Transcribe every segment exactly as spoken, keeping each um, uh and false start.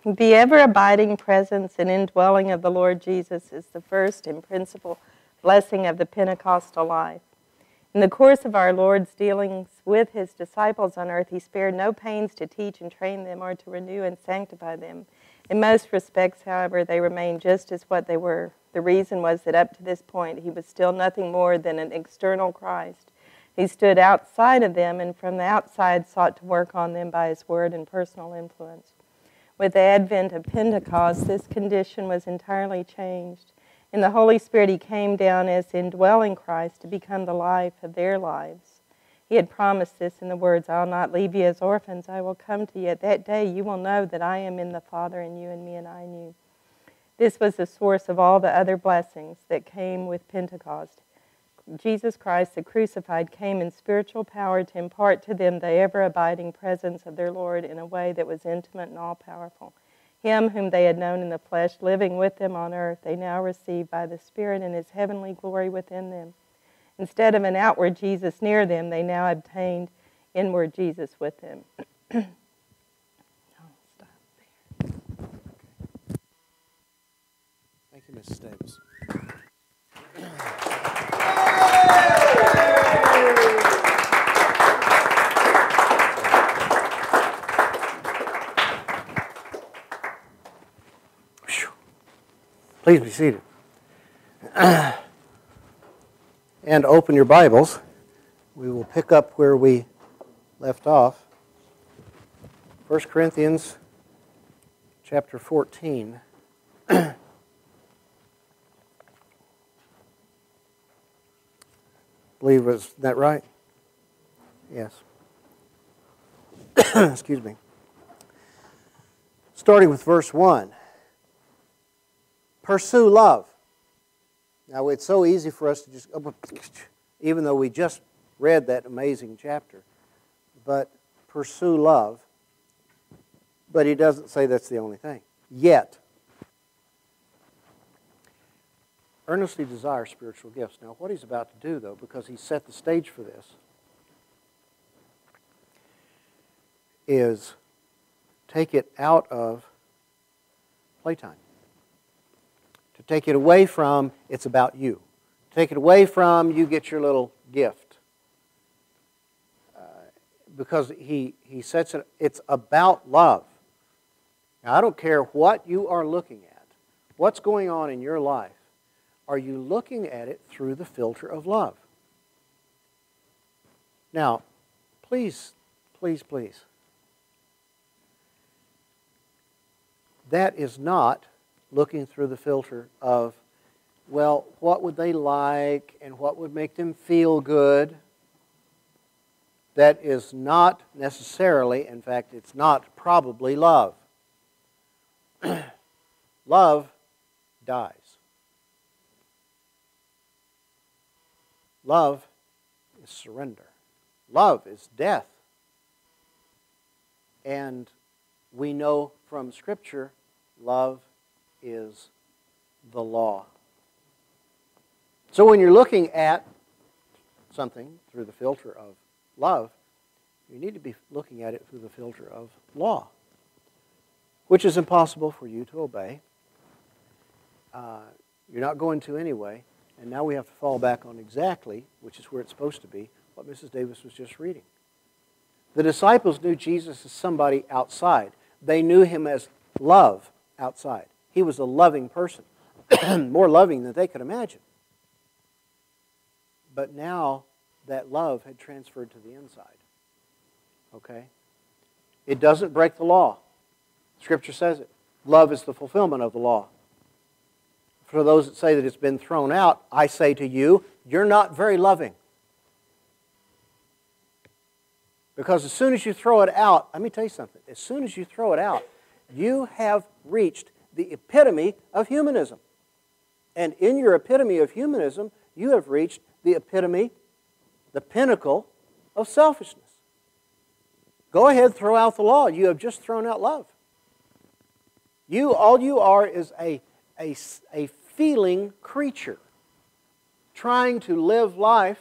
The ever-abiding presence and indwelling of the Lord Jesus is the first and principal blessing of the Pentecostal life. In the course of our Lord's dealings with his disciples on earth, he spared no pains to teach and train them or to renew and sanctify them. In most respects, however, they remained just as what they were. The reason was that up to this point, he was still nothing more than an external Christ. He stood outside of them and from the outside sought to work on them by his word and personal influence. With the advent of Pentecost, this condition was entirely changed. In the Holy Spirit, he came down as indwelling Christ to become the life of their lives. He had promised this in the words, "I will not leave you as orphans, I will come to you. At that day you will know that I am in the Father, and you in me, and I in you." This was the source of all the other blessings that came with Pentecost. Jesus Christ, the crucified, came in spiritual power to impart to them the ever-abiding presence of their Lord in a way that was intimate and all-powerful. Him whom they had known in the flesh, living with them on earth, they now received by the Spirit in his heavenly glory within them. Instead of an outward Jesus near them, they now obtained inward Jesus with them. I'll stop there. Thank you, Missus Davis. Please be seated. And open your Bibles. We will pick up where we left off. First Corinthians chapter fourteen. I believe, was that right? Yes. Excuse me. Starting with verse one. Pursue love. Now, it's so easy for us to just, even though we just read that amazing chapter, but pursue love. But he doesn't say that's the only thing. Yet, earnestly desire spiritual gifts. Now, what he's about to do, though, because he set the stage for this, is take it out of playtime. To take it away from, it's about you. Take it away from, you get your little gift. Uh, because he, he sets it, it's about love. Now, I don't care what you are looking at, what's going on in your life. Are you looking at it through the filter of love? Now, please, please, please. That is not looking through the filter of, well, what would they like and what would make them feel good. That is not necessarily, in fact, it's not probably love. Love dies. Love is surrender. Love is death. And we know from Scripture, love is the law. So when you're looking at something through the filter of love, you need to be looking at it through the filter of law, which is impossible for you to obey. Uh, you're not going to anyway, and now we have to fall back on exactly, which is where it's supposed to be, what Missus Davis was just reading. The disciples knew Jesus as somebody outside. They knew him as love outside. He was a loving person, more loving than they could imagine. But now that love had transferred to the inside. Okay? It doesn't break the law. Scripture says it. Love is the fulfillment of the law. For those that say that it's been thrown out, I say to you, you're not very loving. Because as soon as you throw it out, let me tell you something. As soon as you throw it out, you have reached the epitome of humanism. And in your epitome of humanism, you have reached the epitome, the pinnacle of selfishness. Go ahead, throw out the law. You have just thrown out love. You, all you are is a, a, a feeling creature trying to live life.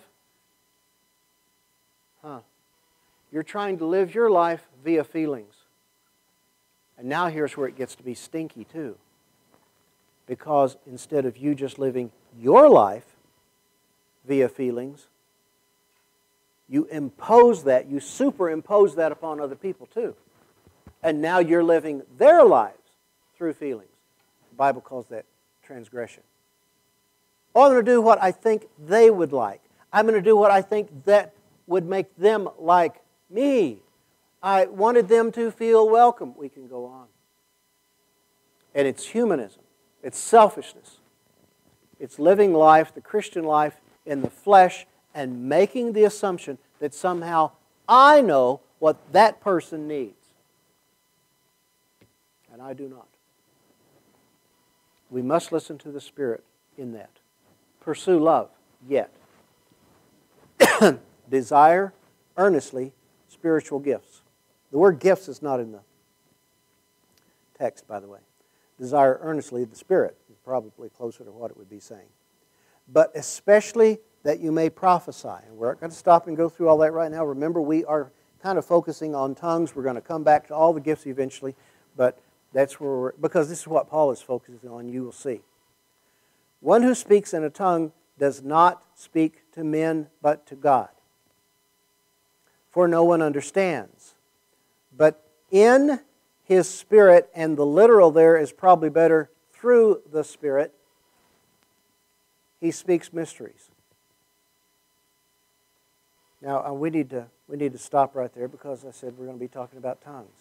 Huh. You're trying to live your life via feelings. And now here's where it gets to be stinky too. Because instead of you just living your life via feelings, you impose that, you superimpose that upon other people too. And now you're living their lives through feelings. The Bible calls that transgression. Oh, I'm going to do what I think they would like. I'm going to do what I think that would make them like me. I wanted them to feel welcome. We can go on. And it's humanism. It's selfishness. It's living life, the Christian life, in the flesh and making the assumption that somehow I know what that person needs. And I do not. We must listen to the Spirit in that. Pursue love, yet. Desire earnestly spiritual gifts. The word gifts is not in the text, by the way. Desire earnestly the Spirit is probably closer to what it would be saying. But especially that you may prophesy. And we're not going to stop and go through all that right now. Remember, we are kind of focusing on tongues. We're going to come back to all the gifts eventually. But that's where we're, because this is what Paul is focusing on, you will see. One who speaks in a tongue does not speak to men, but to God. For no one understands. But in His Spirit, and the literal there is probably better, through the Spirit, He speaks mysteries. Now, we need to, we need to stop right there because I said we're going to be talking about tongues.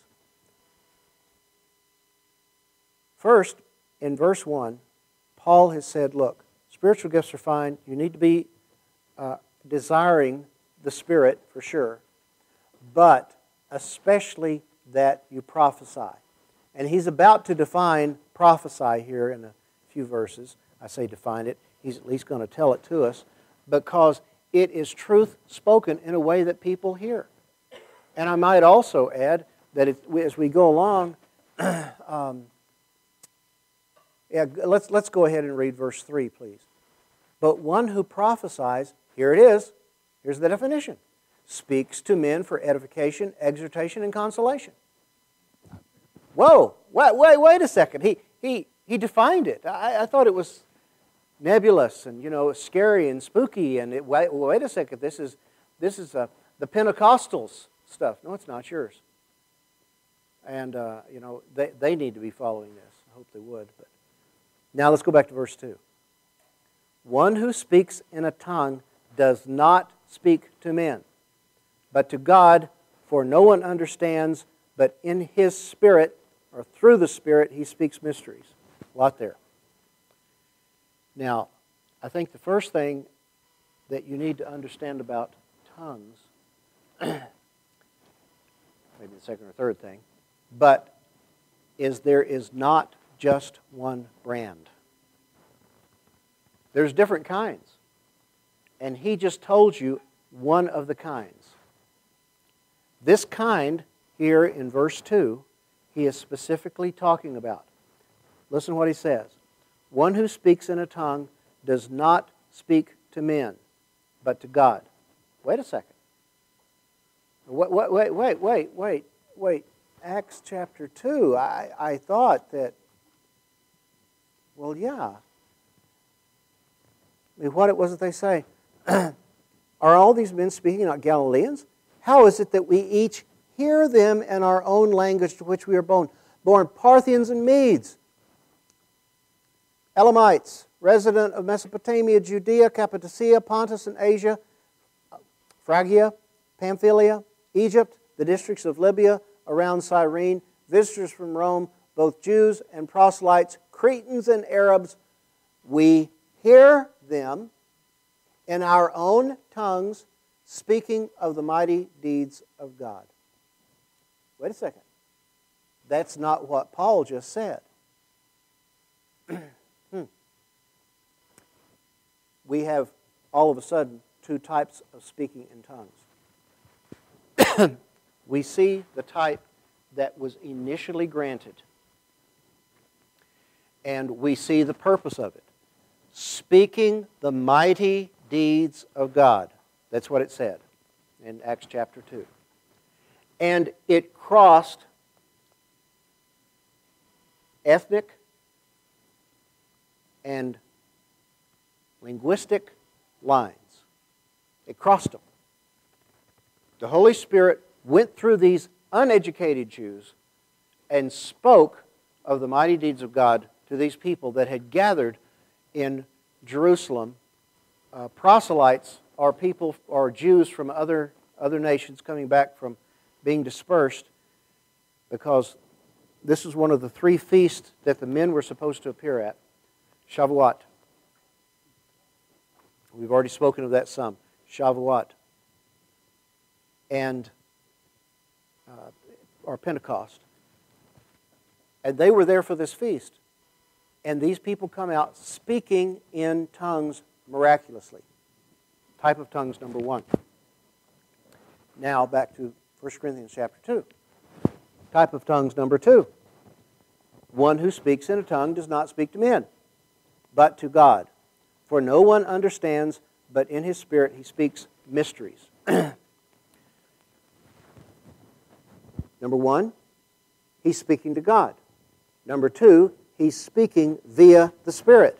First, in verse one, Paul has said, look, spiritual gifts are fine. You need to be uh, desiring the Spirit for sure, but especially that you prophesy. And he's about to define prophesy here in a few verses. I say define it. He's at least going to tell it to us because it is truth spoken in a way that people hear. And I might also add that it, as we go along, um, yeah, let's, let's go ahead and read verse three, please. But one who prophesies, here it is, here's the definition, speaks to men for edification, exhortation, and consolation. Whoa, wait, wait, wait a second. He, he, he defined it. I, I thought it was nebulous and, you know, scary and spooky. And it, wait, wait a second, this is, this is uh, the Pentecostals stuff. No, it's not yours. And, uh, you know, they, they need to be following this. I hope they would. But now let's go back to verse two. One who speaks in a tongue does not speak to men, but to God, for no one understands, but in His Spirit, or through the Spirit, He speaks mysteries. A lot there. Now, I think the first thing that you need to understand about tongues, maybe the second or third thing, but is there is not just one brand. There's different kinds. And he just told you one of the kinds. This kind here in verse two, he is specifically talking about. Listen to what he says. One who speaks in a tongue does not speak to men, but to God. Wait a second. Wait, wait, wait, wait, wait, wait, wait. Acts chapter two, I, I thought that, well, yeah. I mean, what was it they say? Are all these men speaking not Galileans? How is it that we each hear them in our own language to which we are born? Born Parthians and Medes, Elamites, resident of Mesopotamia, Judea, Cappadocia, Pontus and Asia, Phrygia, Pamphylia, Egypt, the districts of Libya around Cyrene, visitors from Rome, both Jews and proselytes, Cretans and Arabs. We hear them in our own tongues speaking of the mighty deeds of God. Wait a second. That's not what Paul just said. hmm. We have, all of a sudden, two types of speaking in tongues. We see the type that was initially granted. And we see the purpose of it. Speaking the mighty deeds of God. That's what it said in Acts chapter two. And it crossed ethnic and linguistic lines. It crossed them. The Holy Spirit went through these uneducated Jews and spoke of the mighty deeds of God to these people that had gathered in Jerusalem. Uh, proselytes are people, or Jews from other, other nations coming back from being dispersed, because this is one of the three feasts that the men were supposed to appear at. Shavuot. We've already spoken of that some. Shavuot. And, uh, or Pentecost. And they were there for this feast. And these people come out speaking in tongues miraculously. Type of tongues number one. Now back to First Corinthians chapter two. Type of tongues number two. One who speaks in a tongue does not speak to men, but to God. For no one understands, but in his spirit he speaks mysteries. Number one, he's speaking to God. Number two, he's speaking via the Spirit.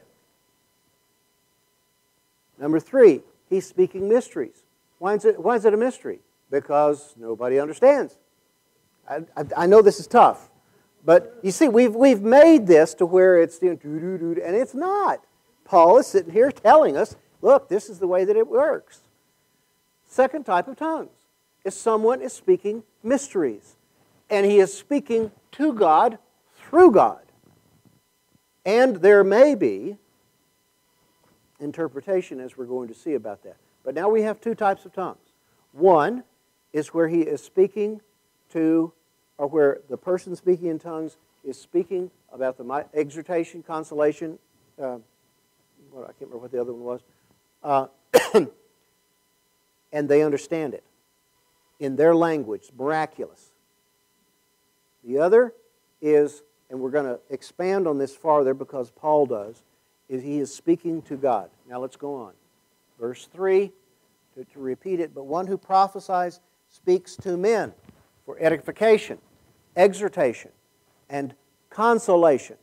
Number three, he's speaking mysteries. Why is it, why is it a mystery? Because nobody understands. I, I, I know this is tough, but you see, we've, we've made this to where it's, you know, doo-doo-doo, and it's not. Paul is sitting here telling us, look, this is the way that it works. Second type of tongues is someone is speaking mysteries, and he is speaking to God through God. And there may be interpretation, as we're going to see about that. But now we have two types of tongues. One is where he is speaking to, or where the person speaking in tongues is speaking about the exhortation, consolation, uh, well, I can't remember what the other one was, uh, and they understand it in their language, miraculous. The other is, and we're going to expand on this farther because Paul does, is he is speaking to God. Now let's go on. Verse three, to, to repeat it, but one who prophesies speaks to men for edification, exhortation, and consolation.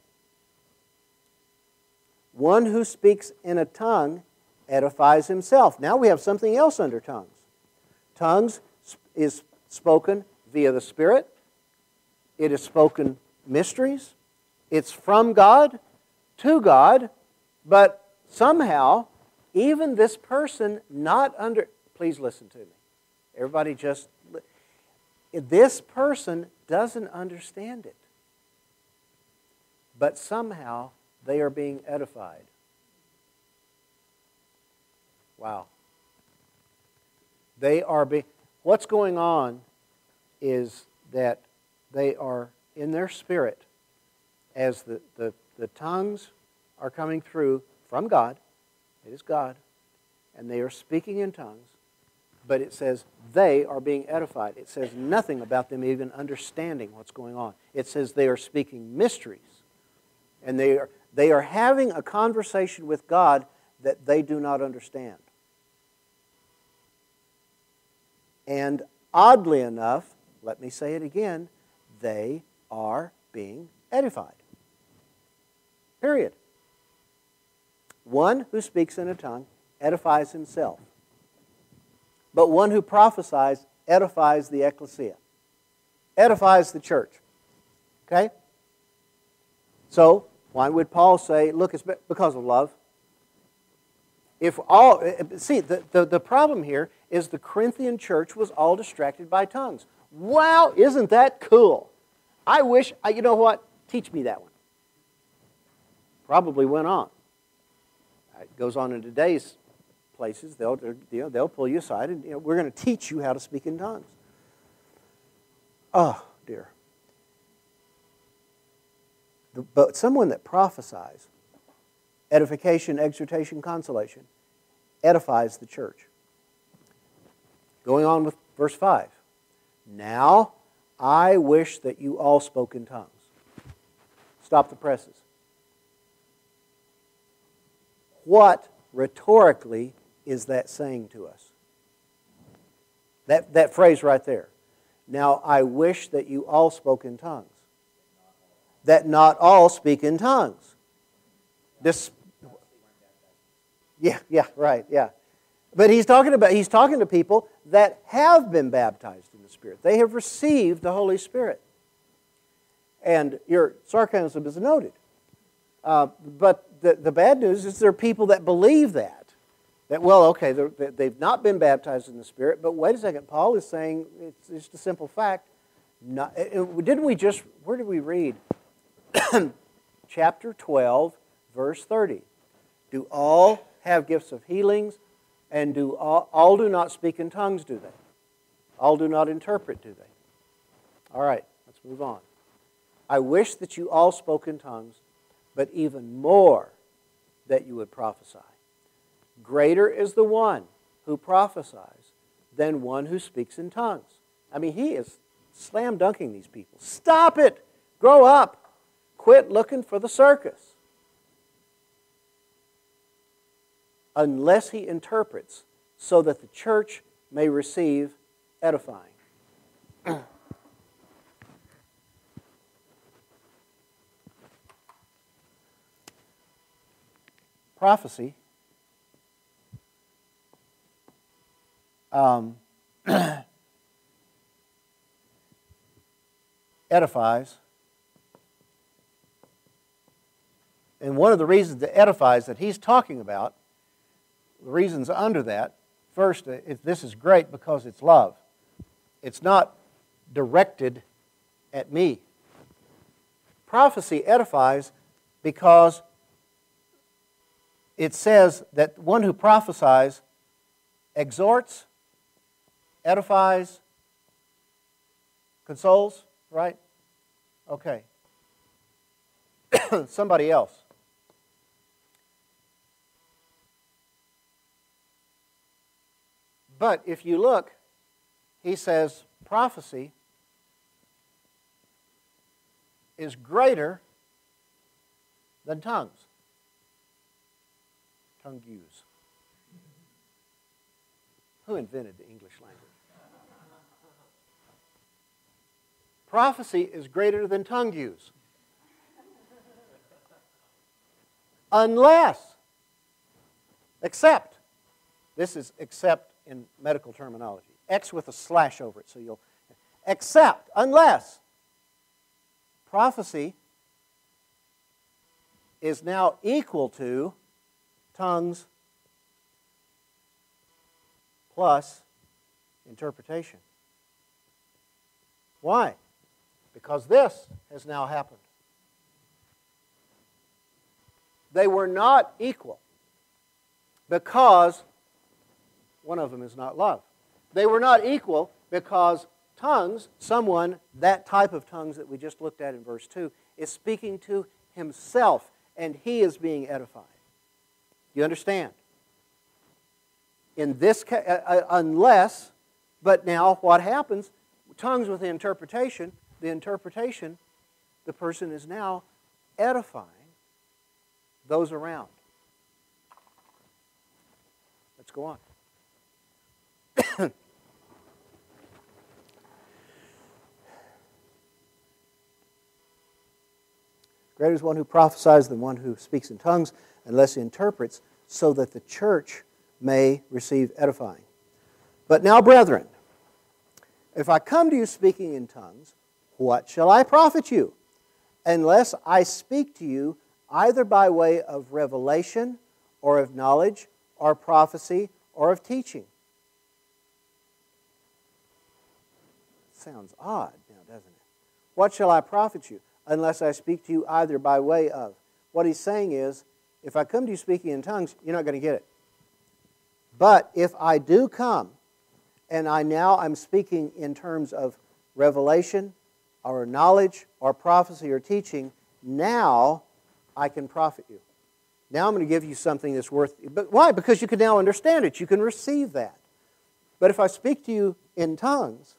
One who speaks in a tongue edifies himself. Now we have something else under tongues. Tongues is spoken via the Spirit. It is spoken mysteries. It's from God to God, but somehow, even this person not under... Please listen to me. Everybody just... This person doesn't understand it. But somehow, they are being edified. Wow. They are being... What's going on is that they are in their spirit, as the, the, the tongues are coming through from God. It is God. And they are speaking in tongues. But it says they are being edified. It says nothing about them even understanding what's going on. It says they are speaking mysteries. And they are, they are having a conversation with God that they do not understand. And oddly enough, let me say it again, they are being edified. Period. One who speaks in a tongue edifies himself. But one who prophesies edifies the ecclesia. Edifies the church. Okay? So, why would Paul say, look, it's because of love? If all, see, the, the, the problem here is the Corinthian church was all distracted by tongues. Wow, isn't that cool? I wish, you know what? Teach me that one. Probably went on. It goes on in today's places. They'll, you know, they'll pull you aside and, you know, we're going to teach you how to speak in tongues. Oh, dear. The, but someone that prophesies, edification, exhortation, consolation, edifies the church. Going on with verse five. Now, I wish that you all spoke in tongues. Stop the presses. What rhetorically is that saying to us? That, that phrase right there. Now, I wish that you all spoke in tongues. that not all speak in tongues. This, yeah, yeah, right, yeah. But he's talking about he's talking to people that have been baptized in the Spirit. They have received the Holy Spirit. And your sarcasm is noted. Uh, but the, the bad news is there are people that believe that. That, well, okay, they've not been baptized in the Spirit, but wait a second, Paul is saying it's just a simple fact. Not, didn't we just, where did we read? Chapter twelve, verse thirty. Do all have gifts of healings, and do all, all do not speak in tongues, do they? All do not interpret, do they? All right, let's move on. I wish that you all spoke in tongues, but even more that you would prophesy. Greater is the one who prophesies than one who speaks in tongues. I mean, he is slam dunking these people. Stop it! Grow up! Quit looking for the circus. Unless he interprets, so that the church may receive edifying. Prophecy um, edifies. And one of the reasons that edifies that he's talking about, the reasons under that, first, it, this is great because it's love. It's not directed at me. Prophecy edifies because it says that one who prophesies exhorts, edifies, consoles, right? Okay. Somebody else. But if you look, he says prophecy is greater than tongues. Tongue use. Who invented the English language? Prophecy is greater than tongue use. Unless, except, this is except in medical terminology. X with a slash over it, so you'll, except, unless, prophecy is now equal to tongues plus interpretation. Why? Because this has now happened. They were not equal because one of them is not love. They were not equal because tongues, someone, that type of tongues that we just looked at in verse two, is speaking to himself and he is being edified. You understand? In this case, uh, unless, but now what happens? Tongues with the interpretation, the interpretation, the person is now edifying those around. Let's go on. Greater is one who prophesies than one who speaks in tongues, unless he interprets, so that the church may receive edifying. But now, brethren, if I come to you speaking in tongues, what shall I profit you? Unless I speak to you either by way of revelation, or of knowledge, or prophecy, or of teaching. Sounds odd now, doesn't it? What shall I profit you? Unless I speak to you either by way of. What he's saying is, if I come to you speaking in tongues, you're not going to get it. But if I do come, and I now I'm speaking in terms of revelation, or knowledge, or prophecy, or teaching, now I can profit you. Now I'm going to give you something that's worth... But why? Because you can now understand it. You can receive that. But if I speak to you in tongues,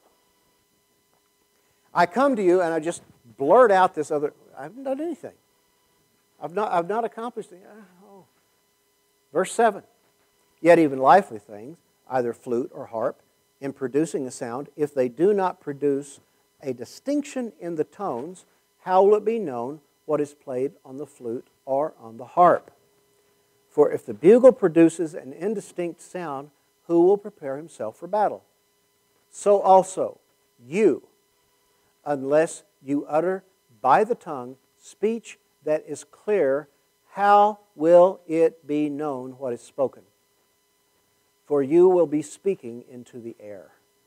I come to you and I just blurt out this other... I haven't done anything. I've not, I've not accomplished anything. Oh. Verse seven. Yet even lively things, either flute or harp, in producing a sound, if they do not produce a distinction in the tones, how will it be known what is played on the flute or on the harp? For if the bugle produces an indistinct sound, who will prepare himself for battle? So also you, unless you utter by the tongue speech that is clear, how will it be known what is spoken? For you will be speaking into the air.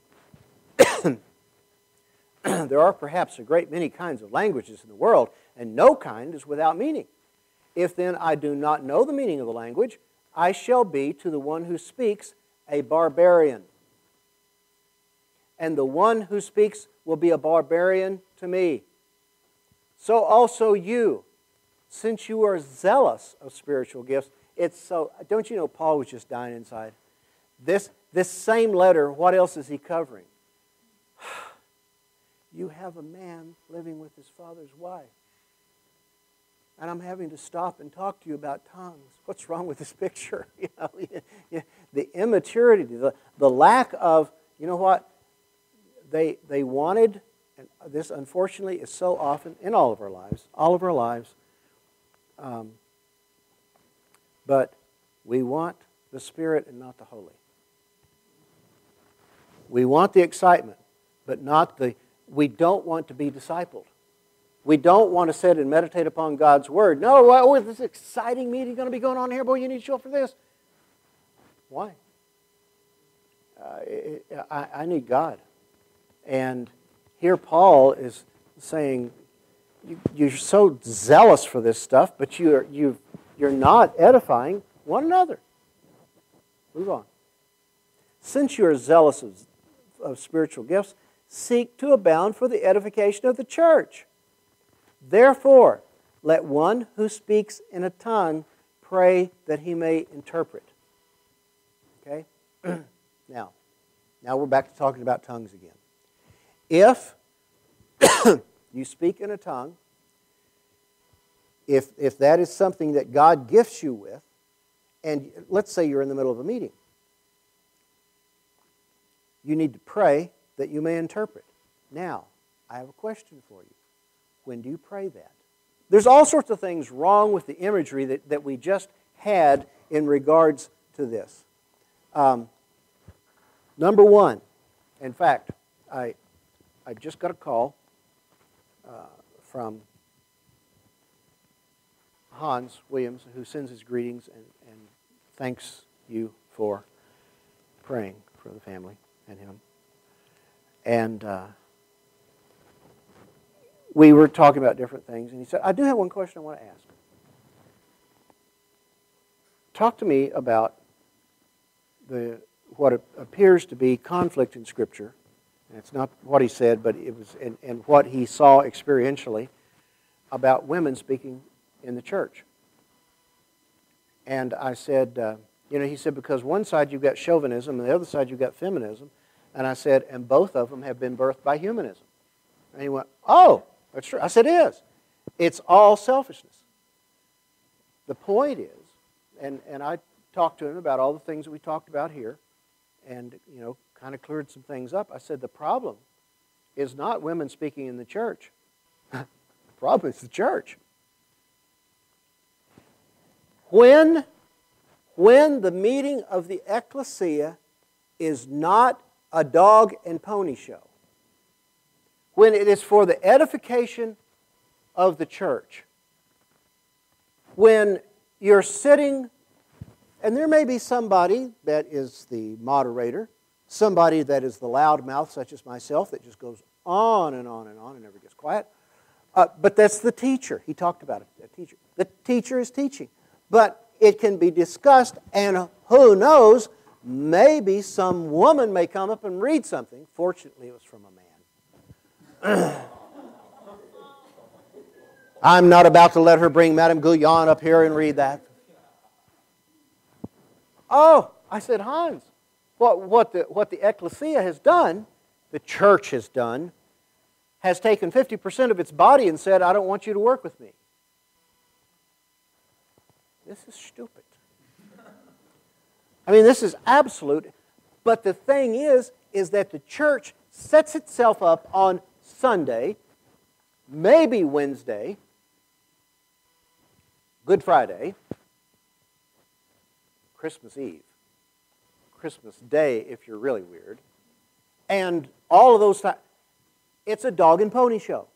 There are perhaps a great many kinds of languages in the world, and no kind is without meaning. If then I do not know the meaning of the language, I shall be to the one who speaks a barbarian. And the one who speaks will be a barbarian to me. So also you, since you are zealous of spiritual gifts, it's so, don't you know Paul was just dying inside? This, this same letter, what else is he covering? You have a man living with his father's wife. And I'm having to stop and talk to you about tongues. What's wrong with this picture? You know, the immaturity, the, the lack of, you know what? They, they wanted, and this unfortunately is so often in all of our lives, all of our lives, um, but we want the Spirit and not the Holy. We want the excitement, but not the, we don't want to be discipled. We don't want to sit and meditate upon God's Word. No, well, this exciting meeting going to be going on here. Boy, you need to show up for this. Why? Uh, it, I, I need God. And here Paul is saying, you, you're so zealous for this stuff, but you're, you, you're not edifying one another. Move on. Since you are zealous of, of spiritual gifts, seek to abound for the edification of the church. Therefore, let one who speaks in a tongue pray that he may interpret. Okay? Now, now we're back to talking about tongues again. If you speak in a tongue, if, if that is something that God gifts you with, and let's say you're in the middle of a meeting, you need to pray that you may interpret. Now, I have a question for you. When do you pray that? There's all sorts of things wrong with the imagery that, that we just had in regards to this. Um, number one, in fact, I, I just got a call uh, from Hans Williams, who sends his greetings and, and thanks you for praying for the family and him. And uh, we were talking about different things, and he said, I do have one question I want to ask. Talk to me about the what appears to be conflict in Scripture. And it's not what he said, but it was and, and what he saw experientially about women speaking in the church. And I said, uh, you know, he said, because one side you've got chauvinism, and the other side you've got feminism. And I said, and both of them have been birthed by humanism. And he went, oh, that's true. I said, it is. It's all selfishness. The point is, and, and I talked to him about all the things that we talked about here, and, you know, kind of cleared some things up. I said, the problem is not women speaking in the church. The problem is the church. When, when the meeting of the ecclesia is not a dog and pony show, when it is for the edification of the church, when you're sitting, and there may be somebody that is the moderator, somebody that is the loudmouth, such as myself, that just goes on and on and on and never gets quiet, uh, but that's the teacher. He talked about it, the teacher. The teacher is teaching. But it can be discussed, and who knows, maybe some woman may come up and read something. Fortunately, it was from a man. I'm not about to let her bring Madame Guyon up here and read that. Oh, I said, Hans, what, what, the, what the ecclesia has done, the church has done, has taken fifty percent of its body and said, I don't want you to work with me. This is stupid. I mean, this is absolute. But the thing is, is that the church sets itself up on Sunday maybe Wednesday, Good Friday, Christmas Eve, Christmas Day if you're really weird, and all of those times. It's a dog and pony show.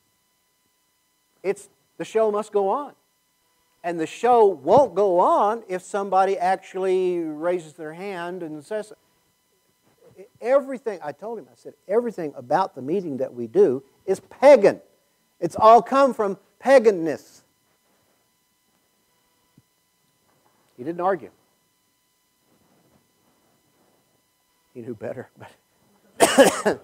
It's, the show must go on. And the show won't go on if somebody actually raises their hand and says, everything, I told him, I said, everything about the meeting that we do is pagan. It's all come from paganness. He didn't argue. He knew better. But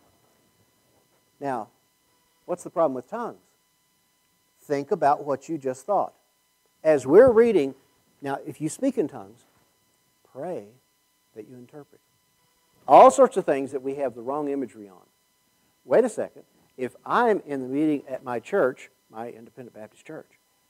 now, what's the problem with tongues? Think about what you just thought. As we're reading, now if you speak in tongues, pray that you interpret. All sorts of things that we have the wrong imagery on. Wait a second. If I'm in the meeting at my church, my Independent Baptist Church,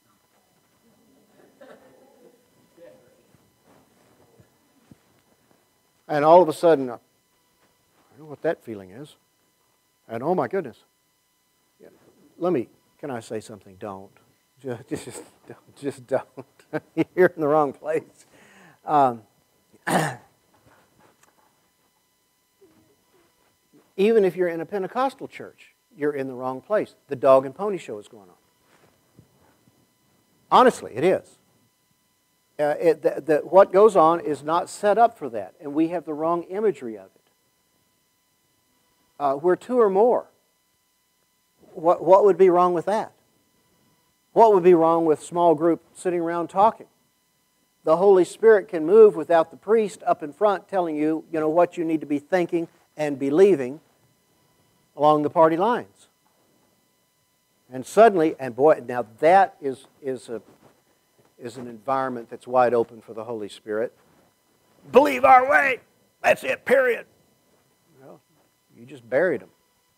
and all of a sudden, I know what that feeling is. And oh my goodness. Let me, can I say something? Don't. Just, just don't. Just don't. You're in the wrong place. Um, even if you're in a Pentecostal church, you're in the wrong place. The dog and pony show is going on. Honestly, it is. Uh, it, the, the, what goes on is not set up for that, and we have the wrong imagery of it. Uh, we're two or more. What, what would be wrong with that? What would be wrong with small group sitting around talking? The Holy Spirit can move without the priest up in front telling you, you know, what you need to be thinking and believing along the party lines. And suddenly, and boy, now that is, is, a, is an environment that's wide open for the Holy Spirit. Believe our way. That's it, period. Well, you just buried them.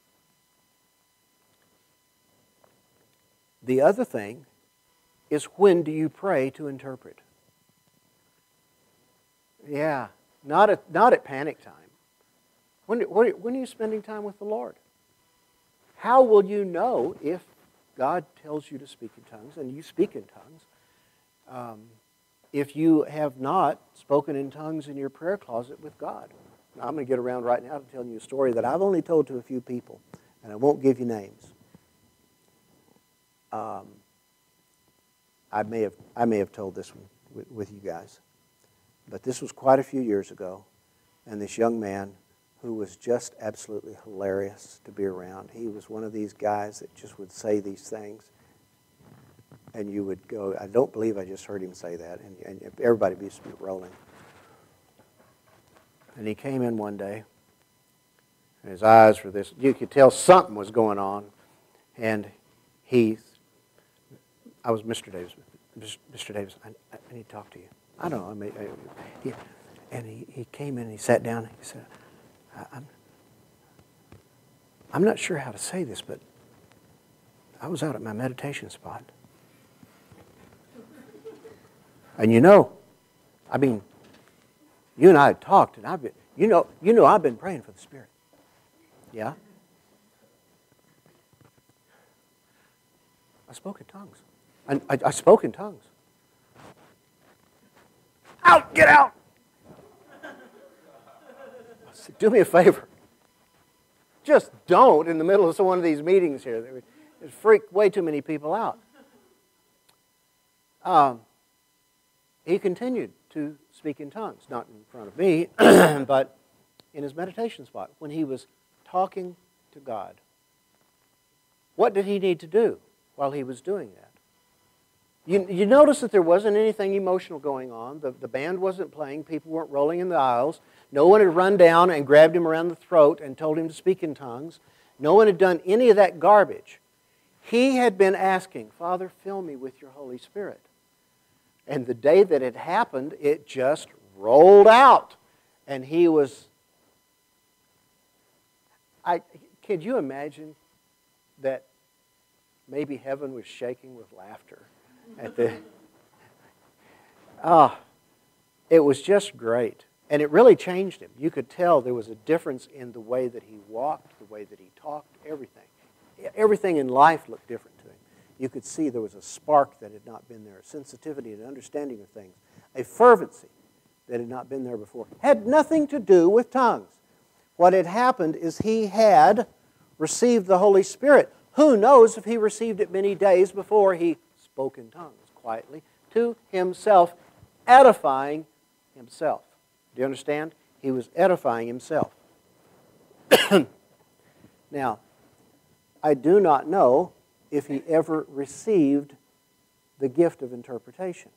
The other thing is, when do you pray to interpret? Yeah, not at, not at panic time. When, when, when are you spending time with the Lord? How will you know if God tells you to speak in tongues and you speak in tongues um, if you have not spoken in tongues in your prayer closet with God? Now, I'm going to get around right now to telling you a story that I've only told to a few people, and I won't give you names. Um, I may have I may have told this one with, with you guys, but this was quite a few years ago, and this young man who was just absolutely hilarious to be around. He was one of these guys that just would say these things, and you would go, I don't believe I just heard him say that, and, and everybody would be rolling. And he came in one day, and his eyes were this, you could tell something was going on, and he, I was Mister Davis, Mister Davis, I, I need to talk to you. I don't know, I mean, I, he, and he, he came in and he sat down, and he said, I'm, I'm not sure how to say this, but I was out at my meditation spot. And you know, I mean, you and I had talked, and I've been, you know, you know I've been praying for the Spirit. Yeah? I spoke in tongues. I, I, I spoke in tongues. Out! Get out! Do me a favor. Just don't in the middle of one of these meetings here. It freaked way too many people out. Um, he continued to speak in tongues, not in front of me, but in his meditation spot when he was talking to God. What did he need to do while he was doing that? You, you notice that there wasn't anything emotional going on. The, the band wasn't playing. People weren't rolling in the aisles. No one had run down and grabbed him around the throat and told him to speak in tongues. No one had done any of that garbage. He had been asking, Father, fill me with your Holy Spirit. And the day that it happened, it just rolled out. And he was... I, could you imagine that maybe heaven was shaking with laughter? At the, ah, it was just great. And it really changed him. You could tell there was a difference in the way that he walked, the way that he talked, everything. everything in life looked different to him. You could see there was a spark that had not been there, a sensitivity and understanding of things, a fervency that had not been there before. Had nothing to do with tongues. What had happened is he had received the Holy Spirit. Who knows if he received it many days before he spoke in tongues quietly to himself, edifying himself. Do you understand? He was edifying himself. Now, I do not know if he ever received the gift of interpretation.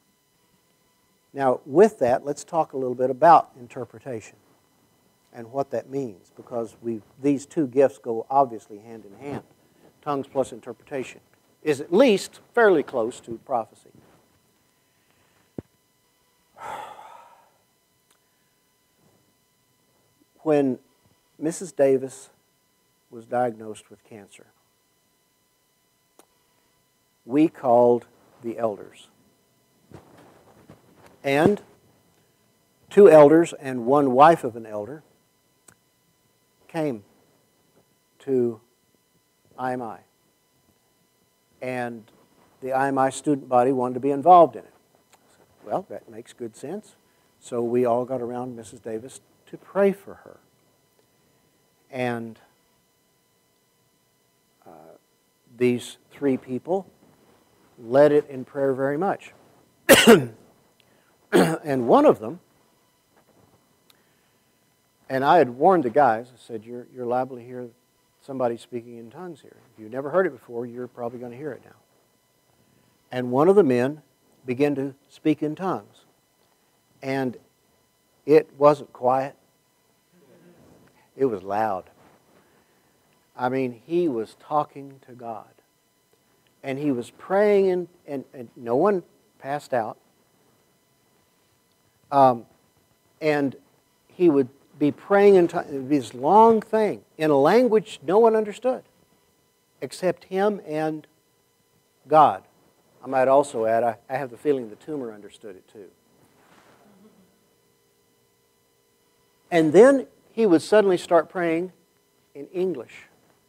Now, with that, let's talk a little bit about interpretation and what that means, because we these two gifts go obviously hand in hand. Tongues plus interpretation is at least fairly close to prophecy. When Missus Davis was diagnosed with cancer, we called the elders. And two elders and one wife of an elder came to I M I. And the I M I student body wanted to be involved in it. Well, that makes good sense. So we all got around Missus Davis to pray for her. And uh, these three people led it in prayer very much. And one of them, and I had warned the guys, I said, you're, you're liable to hear somebody speaking in tongues here. If you've never heard it before, you're probably going to hear it now. And one of the men began to speak in tongues. And it wasn't quiet. It was loud. I mean, he was talking to God. And he was praying, and, and, and no one passed out. Um, and he would be praying in tongues. It would be this long thing in a language no one understood except him and God. I might also add, I, I have the feeling the tumor understood it too. And then he would suddenly start praying in English.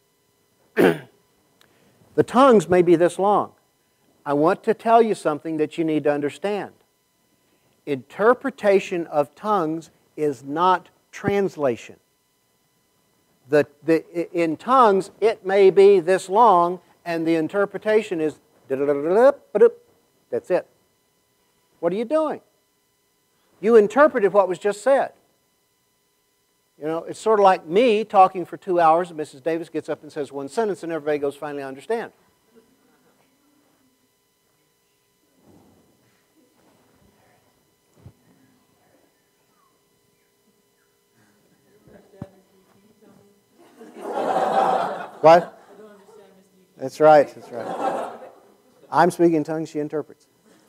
The tongues may be this long. I want to tell you something that you need to understand. Interpretation of tongues is not translation. The, the, in tongues, it may be this long, and the interpretation is that's it. What are you doing? You interpreted what was just said. You know, it's sort of like me talking for two hours, and Missus Davis gets up and says one sentence, and everybody goes, finally, I understand. What? That's right, that's right. I'm speaking in tongues, she interprets.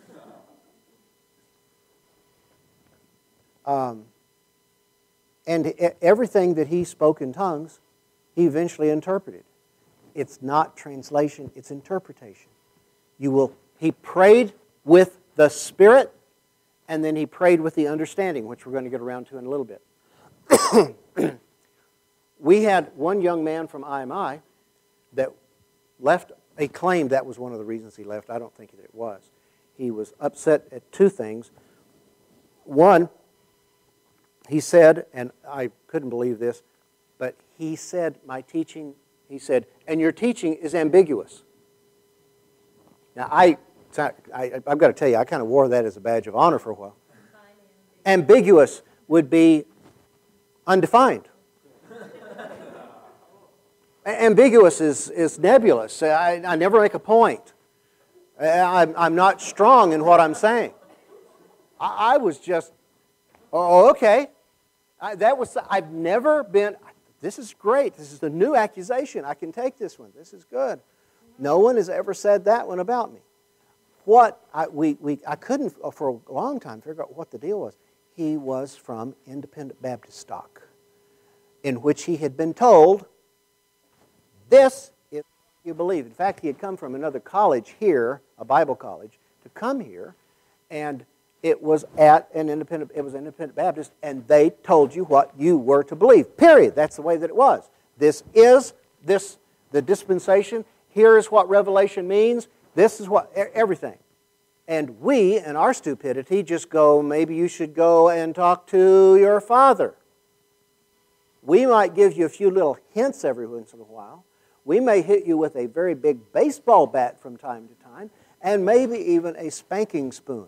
Um, and everything that he spoke in tongues, he eventually interpreted. It's not translation, it's interpretation. You will. He prayed with the Spirit, and then he prayed with the understanding, which we're going to get around to in a little bit. We had one young man from I M I that left, he claimed that was one of the reasons he left. I don't think that it was. He was upset at two things. One, he said, and I couldn't believe this, but he said, my teaching, he said, and your teaching is ambiguous. Now, I, I, I've got to tell you, I kind of wore that as a badge of honor for a while. Ambiguous would be undefined. Ambiguous is, is nebulous. I, I never make a point. I'm, I'm not strong in what I'm saying. I, I was just, oh, okay. I, that was, I've never been, this is great. This is the new accusation. I can take this one. This is good. No one has ever said that one about me. What, I, we, we, I couldn't, for a long time, figure out what the deal was. He was from Independent Baptist stock, in which he had been told, this is what you believe. In fact, he had come from another college here, a Bible college, to come here, and it was at an independent, it was an Independent Baptist, and they told you what you were to believe. Period. That's the way that it was. This is, this the dispensation. Here is what revelation means. This is what, everything. And we, in our stupidity, just go, maybe you should go and talk to your father. We might give you a few little hints every once in a while. We may hit you with a very big baseball bat from time to time, and maybe even a spanking spoon.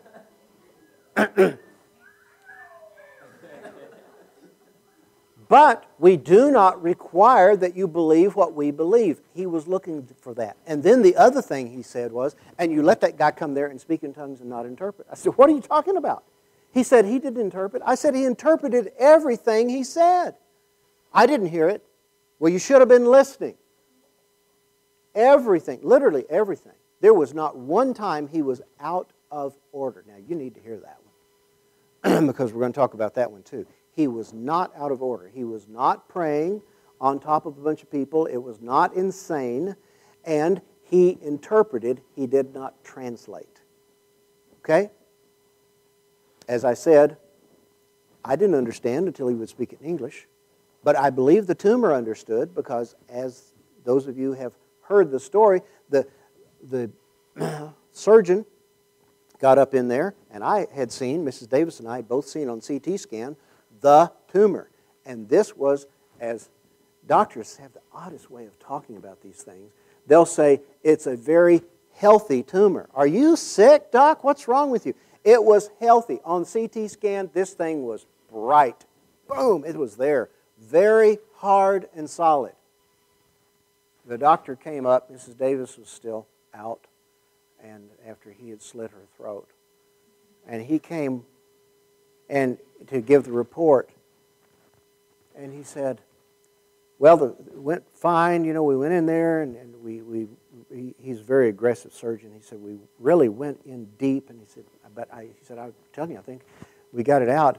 But we do not require that you believe what we believe. He was looking for that. And then the other thing he said was, and you let that guy come there and speak in tongues and not interpret. I said, what are you talking about? He said he didn't interpret. I said he interpreted everything he said. I didn't hear it. Well, you should have been listening. Everything, literally everything. There was not one time he was out of order. Now, you need to hear that one because we're going to talk about that one too. He was not out of order. He was not praying on top of a bunch of people. It was not insane. And he interpreted. He did not translate. Okay? As I said, I didn't understand until he would speak in English. But I believe the tumor understood because, as those of you have heard the story, the, the surgeon got up in there, and I had seen, Missus Davis and I had both seen on C T scan, the tumor. And this was, as doctors have the oddest way of talking about these things, they'll say, it's a very healthy tumor. Are you sick, Doc? What's wrong with you? It was healthy. On C T scan, this thing was bright. Boom, it was there. Very hard and solid. The doctor came up. Missus Davis was still out, and after he had slit her throat. And he came and to give the report, and he said, well, it went fine. You know, we went in there, and, and we, we he, he's a very aggressive surgeon. He said, we really went in deep, and he said, but I, he said, I'm telling you, I think we got it out.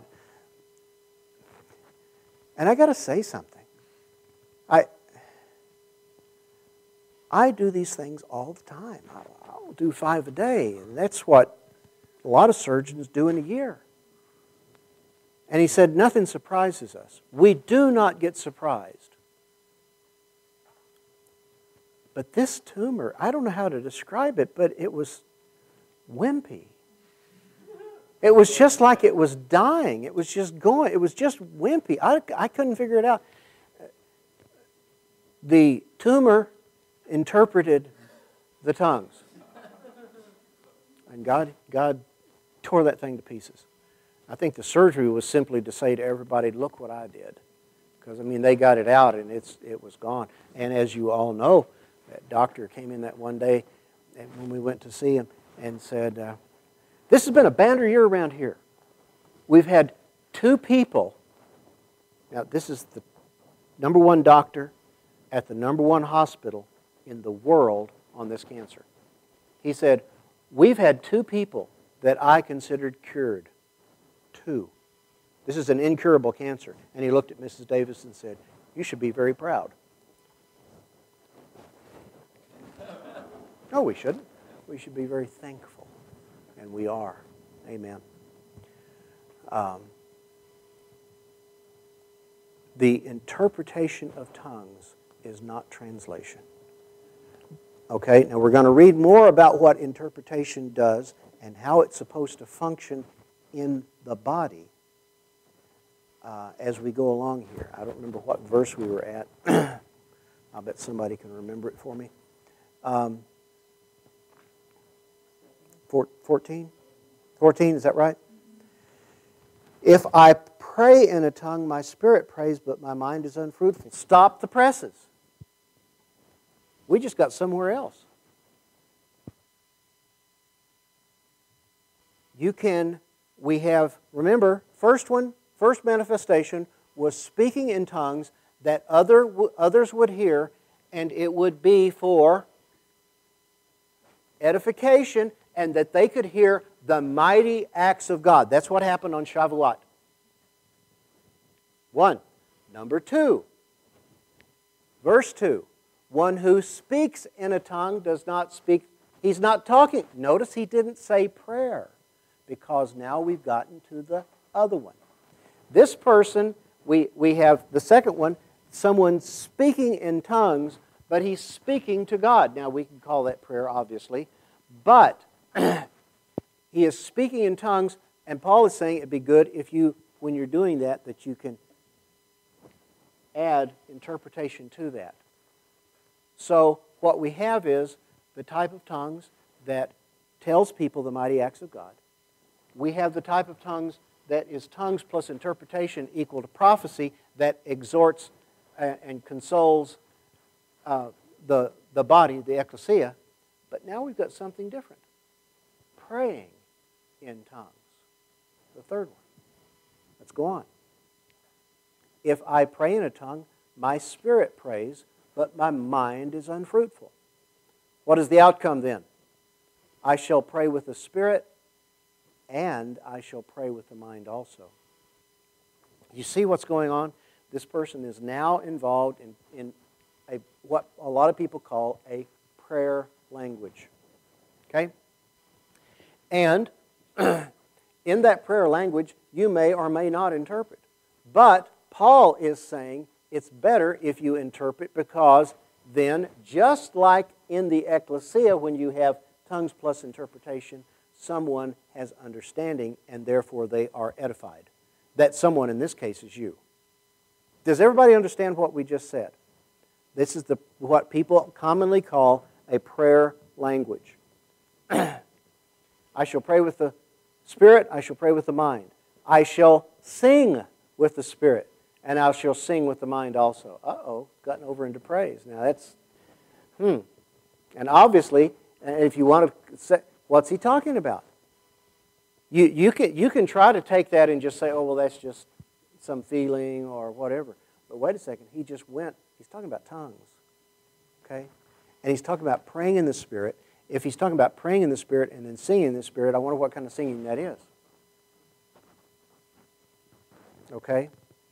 And I got to say something. I I do these things all the time. I'll, I'll do five a day, and that's what a lot of surgeons do in a year. And he said, nothing surprises us. We do not get surprised. But this tumor, I don't know how to describe it, but it was wimpy. It was just like it was dying. It was just going. It was just wimpy. I, I couldn't figure it out. The tumor interpreted the tongues. And God, God tore that thing to pieces. I think the surgery was simply to say to everybody, look what I did. Because, I mean, they got it out and it's it was gone. And as you all know, that doctor came in that one day and when we went to see him and said, uh, this has been a banner year around here. We've had two people. Now, this is the number one doctor at the number one hospital in the world on this cancer. He said, we've had two people that I considered cured. Two. This is an incurable cancer. And he looked at Missus Davis and said, you should be very proud. No, we shouldn't. We should be very thankful. And we are. Amen. Um, the interpretation of tongues is not translation. Okay, now we're going to read more about what interpretation does and how it's supposed to function in the body uh, as we go along here. I don't remember what verse we were at. I'll bet somebody can remember it for me. Um, fourteen? fourteen, is that right? If I pray in a tongue, my spirit prays, but my mind is unfruitful. Stop the presses. We just got somewhere else. You can, we have, remember, first one, first manifestation was speaking in tongues that other others would hear, and it would be for edification, and that they could hear the mighty acts of God. That's what happened on Shavuot. One. Number two, verse two. One who speaks in a tongue does not speak, he's not talking. Notice he didn't say prayer, because now we've gotten to the other one. This person, we, we have the second one, someone speaking in tongues, but he's speaking to God. Now, we can call that prayer, obviously, but he is speaking in tongues, and Paul is saying it'd be good if you, when you're doing that, that you can add interpretation to that. So what we have is the type of tongues that tells people the mighty acts of God. We have the type of tongues that is tongues plus interpretation equal to prophecy that exhorts and consoles uh, the, the body, the ecclesia. But now we've got something different. Praying in tongues. The third one. Let's go on. If I pray in a tongue, my spirit prays, but my mind is unfruitful. What is the outcome then? I shall pray with the spirit, and I shall pray with the mind also. You see what's going on? This person is now involved in, in a, what a lot of people call a prayer language. Okay? And in that prayer language, you may or may not interpret. But Paul is saying it's better if you interpret, because then, just like in the ecclesia when you have tongues plus interpretation, someone has understanding and therefore they are edified. That someone in this case is you. Does everybody understand what we just said? This is the, what people commonly call a prayer language. I shall pray with the spirit, I shall pray with the mind. I shall sing with the spirit, and I shall sing with the mind also. Uh-oh, gotten over into praise. Now that's, hmm. And obviously, if you want to say, what's he talking about? You, you, can, you can try to take that and just say, oh, well, that's just some feeling or whatever. But wait a second, he just went, he's talking about tongues. Okay? And he's talking about praying in the Spirit. If he's talking about praying in the Spirit and then singing in the Spirit, I wonder what kind of singing that is. Okay?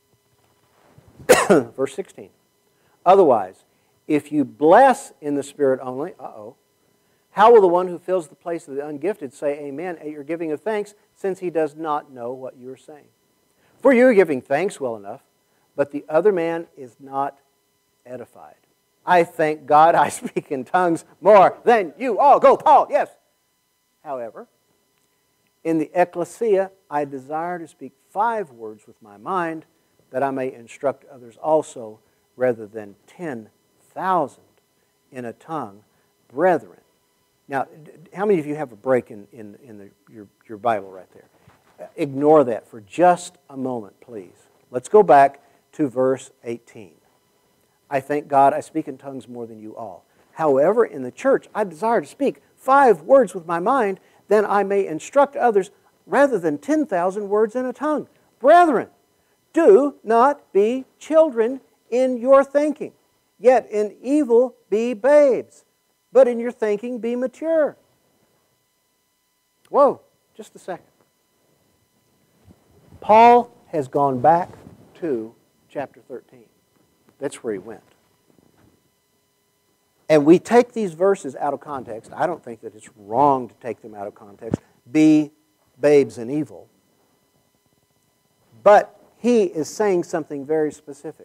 Verse sixteen. Otherwise, if you bless in the Spirit only, uh-oh, how will the one who fills the place of the ungifted say amen at your giving of thanks, since he does not know what you are saying? For you are giving thanks well enough, but the other man is not edified. I thank God I speak in tongues more than you all. Go, Paul, yes. However, in the ecclesia, I desire to speak five words with my mind, that I may instruct others also, rather than ten thousand in a tongue. Brethren. Now, how many of you have a break in, in, in the, your, your Bible right there? Ignore that for just a moment, please. Let's go back to verse eighteen. I thank God I speak in tongues more than you all. However, in the church, I desire to speak five words with my mind, then I may instruct others rather than ten thousand words in a tongue. Brethren, do not be children in your thinking, yet in evil be babes, but in your thinking be mature. Whoa, just a second. Paul has gone back to chapter thirteen. That's where he went. And we take these verses out of context. I don't think that it's wrong to take them out of context. Be babes in evil. But he is saying something very specific.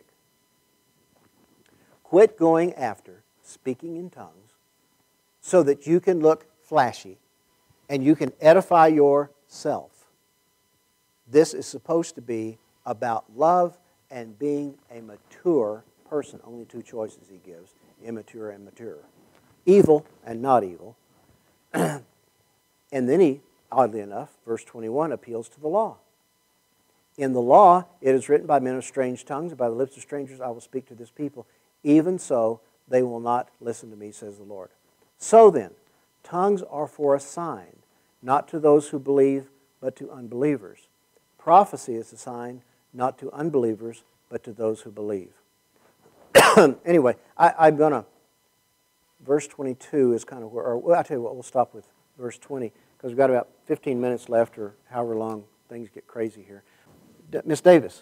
Quit going after speaking in tongues so that you can look flashy and you can edify yourself. This is supposed to be about love and being a mature person. Only two choices he gives, immature and mature. Evil and not evil. And then he, oddly enough, verse twenty-one appeals to the law. In the law, it is written, by men of strange tongues, and by the lips of strangers I will speak to this people. Even so, they will not listen to me, says the Lord. So then, tongues are for a sign, not to those who believe, but to unbelievers. Prophecy is a sign, not to unbelievers, but to those who believe. Anyway, I, I'm going to, verse twenty-two is kind of where, or well, I'll tell you what, we'll stop with verse twenty, because we've got about fifteen minutes left, or however long things get crazy here. D- Miss Davis.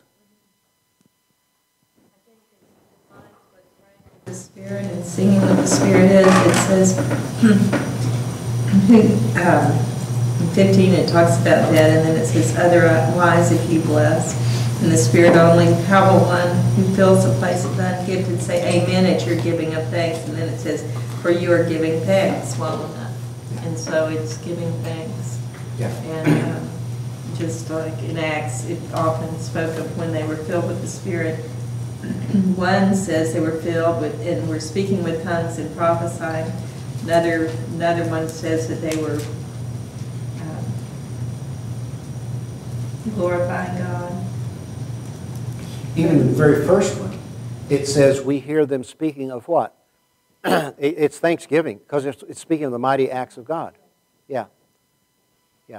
The Spirit and singing with the Spirit is, it says, um, in fifteen it talks about that, and then it says, otherwise if you bless, in the Spirit only, how will one who fills the place of the gifted say amen at your giving of thanks, and then it says, for you are giving thanks. Well, and so it's giving thanks. Yeah. And um, just like in Acts, it often spoke of when they were filled with the Spirit. One says they were filled with, and were speaking with tongues and prophesying. Another, another one says that they were um, glorifying God. Even the very first one, it says we hear them speaking of what? It's thanksgiving, because it's, it's speaking of the mighty acts of God. Yeah. Yeah.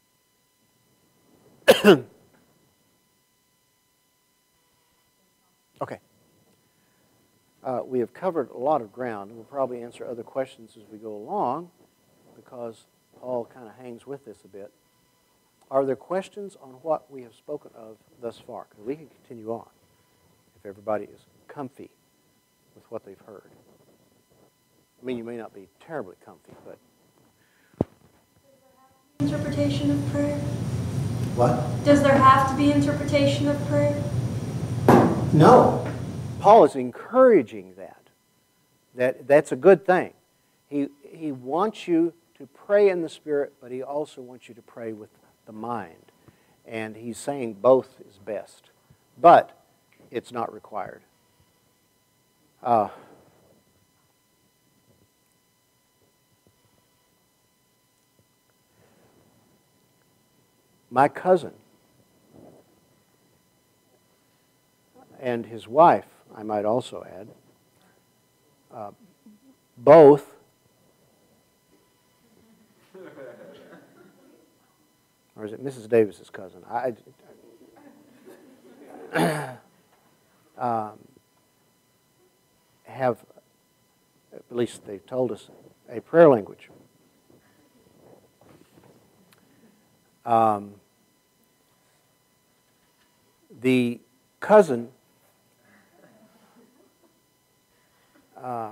Okay. Uh, we have covered a lot of ground. We'll probably answer other questions as we go along, because Paul kind of hangs with this a bit. Are there questions on what we have spoken of thus far? Because we can continue on if everybody is comfy with what they've heard. I mean, you may not be terribly comfy, but... Interpretation of prayer? What? Does there have to be interpretation of prayer? No. Paul is encouraging that. That that's a good thing. He, he wants you to pray in the Spirit, but he also wants you to pray with the mind. And he's saying both is best. But it's not required. Uh, my cousin and his wife, I might also add, uh, both or is it Missus Davis's cousin? I, um, have, at least they've told us, a prayer language. Um, the cousin uh,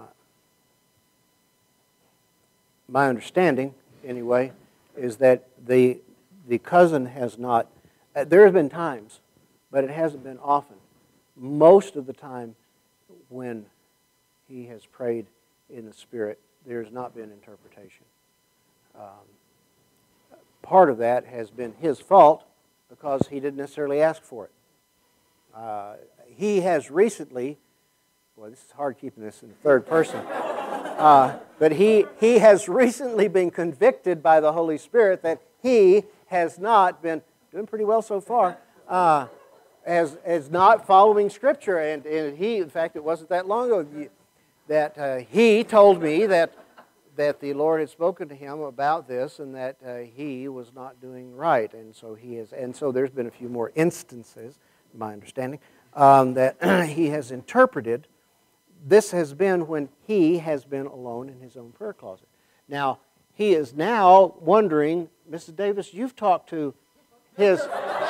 my understanding, anyway, is that the the cousin has not. Uh, there have been times, but it hasn't been often. Most of the time, when he has prayed in the Spirit, there has not been interpretation. Um, part of that has been his fault because he didn't necessarily ask for it. Uh, he has recently, boy, this is hard keeping this in the third person, uh, but he, he has recently been convicted by the Holy Spirit that he has not been, doing pretty well so far, uh, as, as not following Scripture. And, and he, in fact, it wasn't that long ago that uh, he told me that that the Lord had spoken to him about this and that uh, he was not doing right. And so he is, and so there's been a few more instances, my understanding, um, that he has interpreted. This has been when he has been alone in his own prayer closet. Now, he is now wondering, Missus Davis, you've talked to his...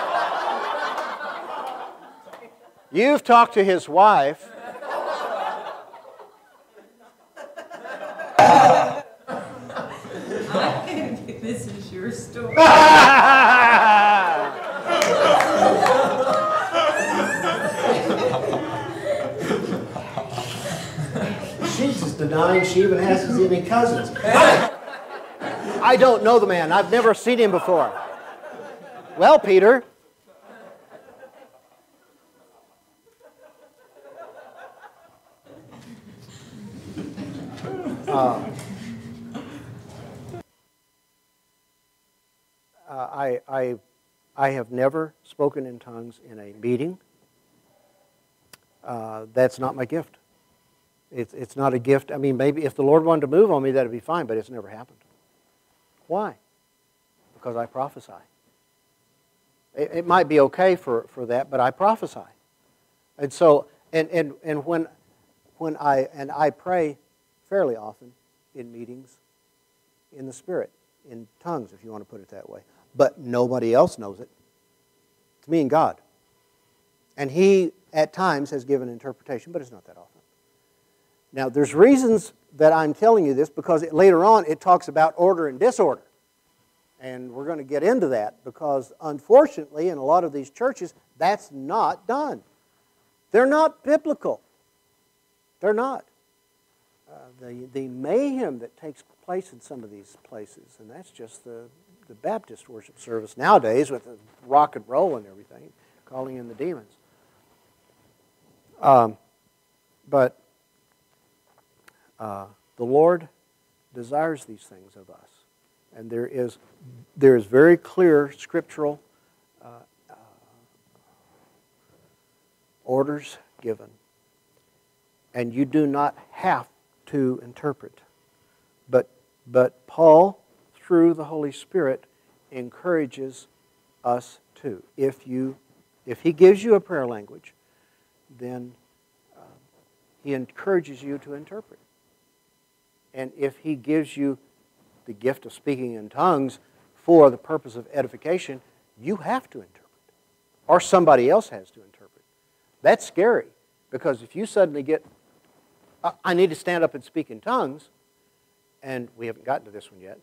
You've talked to his wife. This is your story. She's just denying she even has any cousins. I don't know the man. I've never seen him before. Well, Peter. Uh, uh, I, I, I have never spoken in tongues in a meeting. Uh, that's not my gift. It's, it's not a gift. I mean, maybe if the Lord wanted to move on me, that would be fine, but it's never happened. Why? Because I prophesy. It, it might be okay for, for that, but I prophesy. And so, and, and, and when, when I, and I pray fairly often in meetings in the Spirit, in tongues, if you want to put it that way. But nobody else knows it. It's me and God. And He, at times, has given interpretation, but it's not that often. Now, there's reasons that I'm telling you this, because it, later on it talks about order and disorder. And we're going to get into that, because unfortunately, in a lot of these churches, that's not done. They're not biblical. They're not. Uh, the, the mayhem that takes place in some of these places, and that's just the, the Baptist worship service nowadays with the rock and roll and everything, calling in the demons. Um, but uh, the Lord desires these things of us. And there is, there is very clear scriptural uh, uh, orders given. And you do not have to interpret. But, but Paul, through the Holy Spirit, encourages us to. If, you, if he gives you a prayer language, then uh, he encourages you to interpret. And if he gives you the gift of speaking in tongues for the purpose of edification, you have to interpret. Or somebody else has to interpret. That's scary, because if you suddenly get, I need to stand up and speak in tongues, and we haven't gotten to this one yet.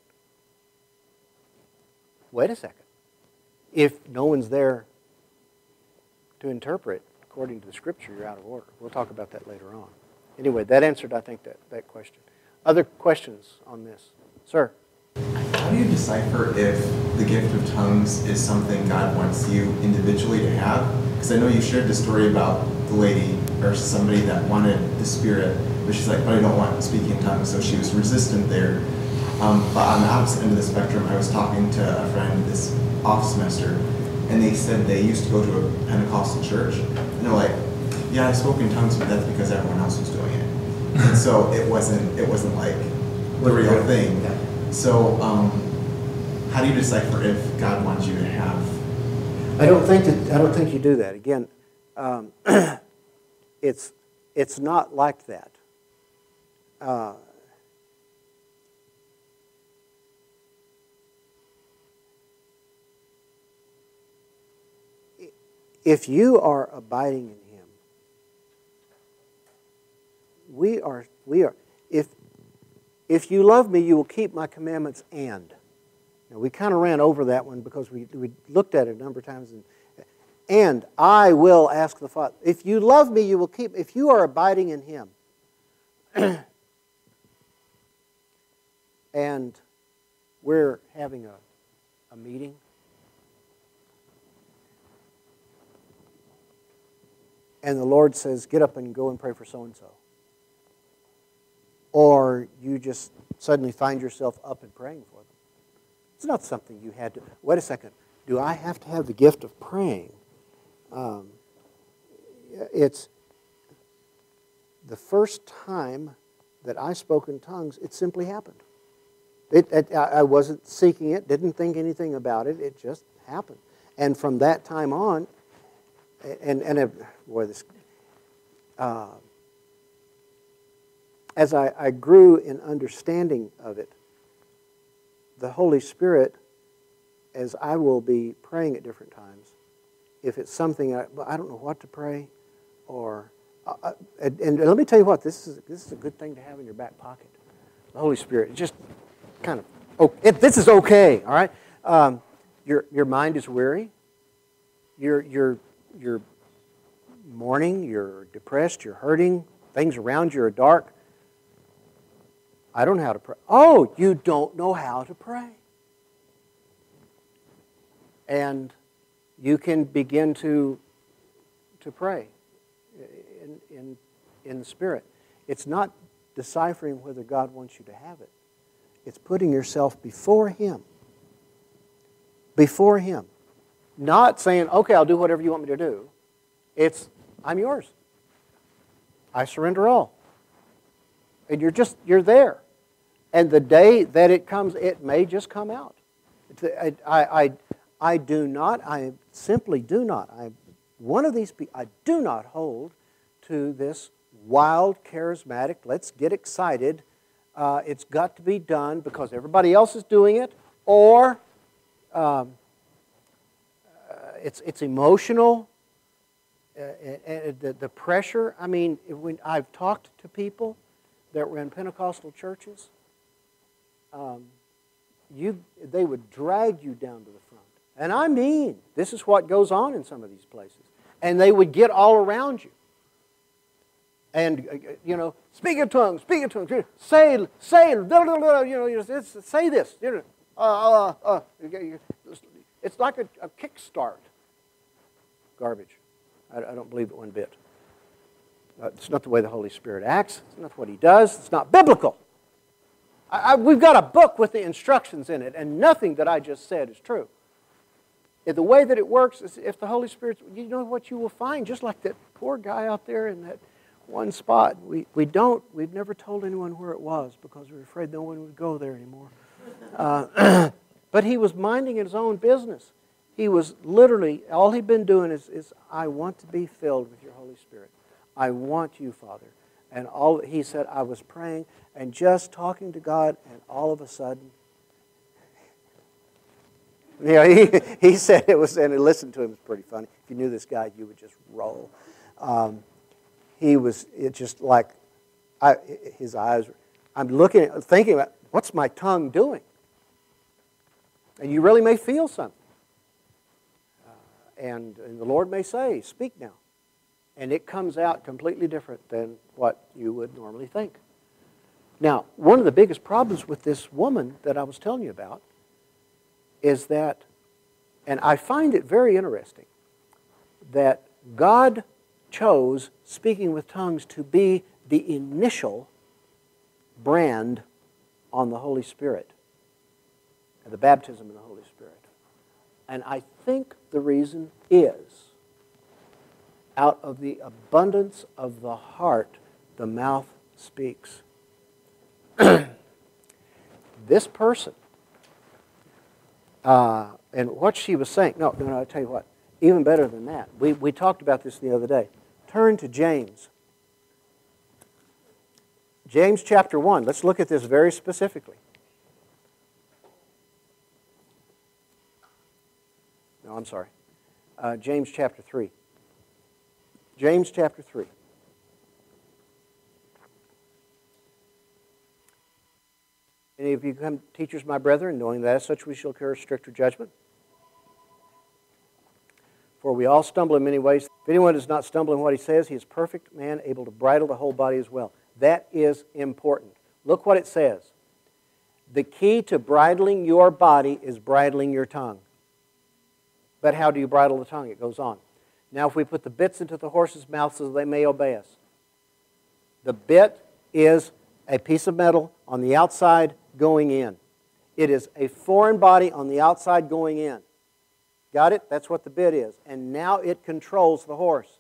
Wait a second. If no one's there to interpret, according to the Scripture, you're out of order. We'll talk about that later on. Anyway, that answered, I think, that, that question. Other questions on this? Sir? How do you decipher if the gift of tongues is something God wants you individually to have? Because I know you shared the story about the lady or somebody that wanted the Spirit, but she's like, but I don't want speaking in tongues, so she was resistant there. Um, but on the opposite end of the spectrum, I was talking to a friend this off semester, and they said they used to go to a Pentecostal church, and they're like, yeah, I spoke in tongues, but that's because everyone else was doing it. And so it wasn't, it wasn't like the real thing. So um, how do you decipher if God wants you to have? I don't think that, I don't think you do that. Again, um, it's it's not like that. Uh, if you are abiding in Him, we are we are if if you love me, you will keep my commandments. And now we kind of ran over that one because we we looked at it a number of times. And, and I will ask the Father. If you love me, you will keep. If you are abiding in Him, and we're having a a meeting. And the Lord says, get up and go and pray for so-and-so. Or you just suddenly find yourself up and praying for them. It's not something you had to, wait a second, do I have to have the gift of praying? Um, it's the first time that I spoke in tongues, it simply happened. It, it, I wasn't seeking it, didn't think anything about it, it just happened. And from that time on, and, and it, boy, this, uh, as I, I grew in understanding of it, the Holy Spirit, as I will be praying at different times, if it's something I, I don't know what to pray, or uh, and, and let me tell you what, this is this is a good thing to have in your back pocket. The Holy Spirit, just kind of, oh, it, this is okay, all right. Um, your your mind is weary. You're you're you're mourning. You're depressed. You're hurting. Things around you are dark. I don't know how to pray. Oh, you don't know how to pray. And you can begin to, to pray in, in, in the Spirit. It's not deciphering whether God wants you to have it. It's putting yourself before Him. Before Him. Not saying, okay, I'll do whatever you want me to do. It's, I'm yours. I surrender all. And you're just, you're there. And the day that it comes, it may just come out. I, I, I, I do not, I simply do not, I, one of these people, I do not hold to this wild, charismatic, let's get excited, uh, it's got to be done because everybody else is doing it, or um, uh, it's, it's emotional, uh, and the, the pressure. I mean, when I've talked to people that were in Pentecostal churches, Um, you, they would drag you down to the front. And I mean, this is what goes on in some of these places. And they would get all around you. And, uh, you know, speak in tongues, speak in tongues, say, say, blah, blah, blah, you know, it's, say this. You know, uh, uh, uh, it's like a, a kickstart. Garbage. I, I don't believe it one bit. Uh, it's not the way the Holy Spirit acts. It's not what He does. It's not biblical. I, I, we've got a book with the instructions in it, and nothing that I just said is true. If the way that it works is if the Holy Spirit, you know what you will find, just like that poor guy out there in that one spot. We, we don't, we've never told anyone where it was because we were afraid no one would go there anymore. Uh, but he was minding his own business. He was literally, all he'd been doing is, is, I want to be filled with your Holy Spirit. I want you, Father. And all he said, I was praying and just talking to God, and all of a sudden, you know, he, he said it was, and listening to him was pretty funny. If you knew this guy, you would just roll. Um, he was, it just like, I, his eyes, I'm looking at, thinking about, what's my tongue doing? And you really may feel something. Uh, and, and the Lord may say, speak now. And it comes out completely different than what you would normally think. Now, one of the biggest problems with this woman that I was telling you about is that, and I find it very interesting, that God chose speaking with tongues to be the initial brand on the Holy Spirit, and the baptism of the Holy Spirit. And I think the reason is, out of the abundance of the heart, the mouth speaks. This person, uh, and what she was saying, no, no, no, I'll tell you what, even better than that. We, we talked about this the other day. Turn to James. James chapter one. Let's look at this very specifically. No, I'm sorry. Uh, James chapter three. James chapter three. Any of you become teachers, my brethren, knowing that as such we shall incur stricter judgment? For we all stumble in many ways. If anyone does not stumble in what he says, he is perfect man, able to bridle the whole body as well. That is important. Look what it says. The key to bridling your body is bridling your tongue. But how do you bridle the tongue? It goes on. Now if we put the bits into the horse's mouth so they may obey us. The bit is a piece of metal on the outside going in. It is a foreign body on the outside going in. Got it? That's what the bit is. And now it controls the horse.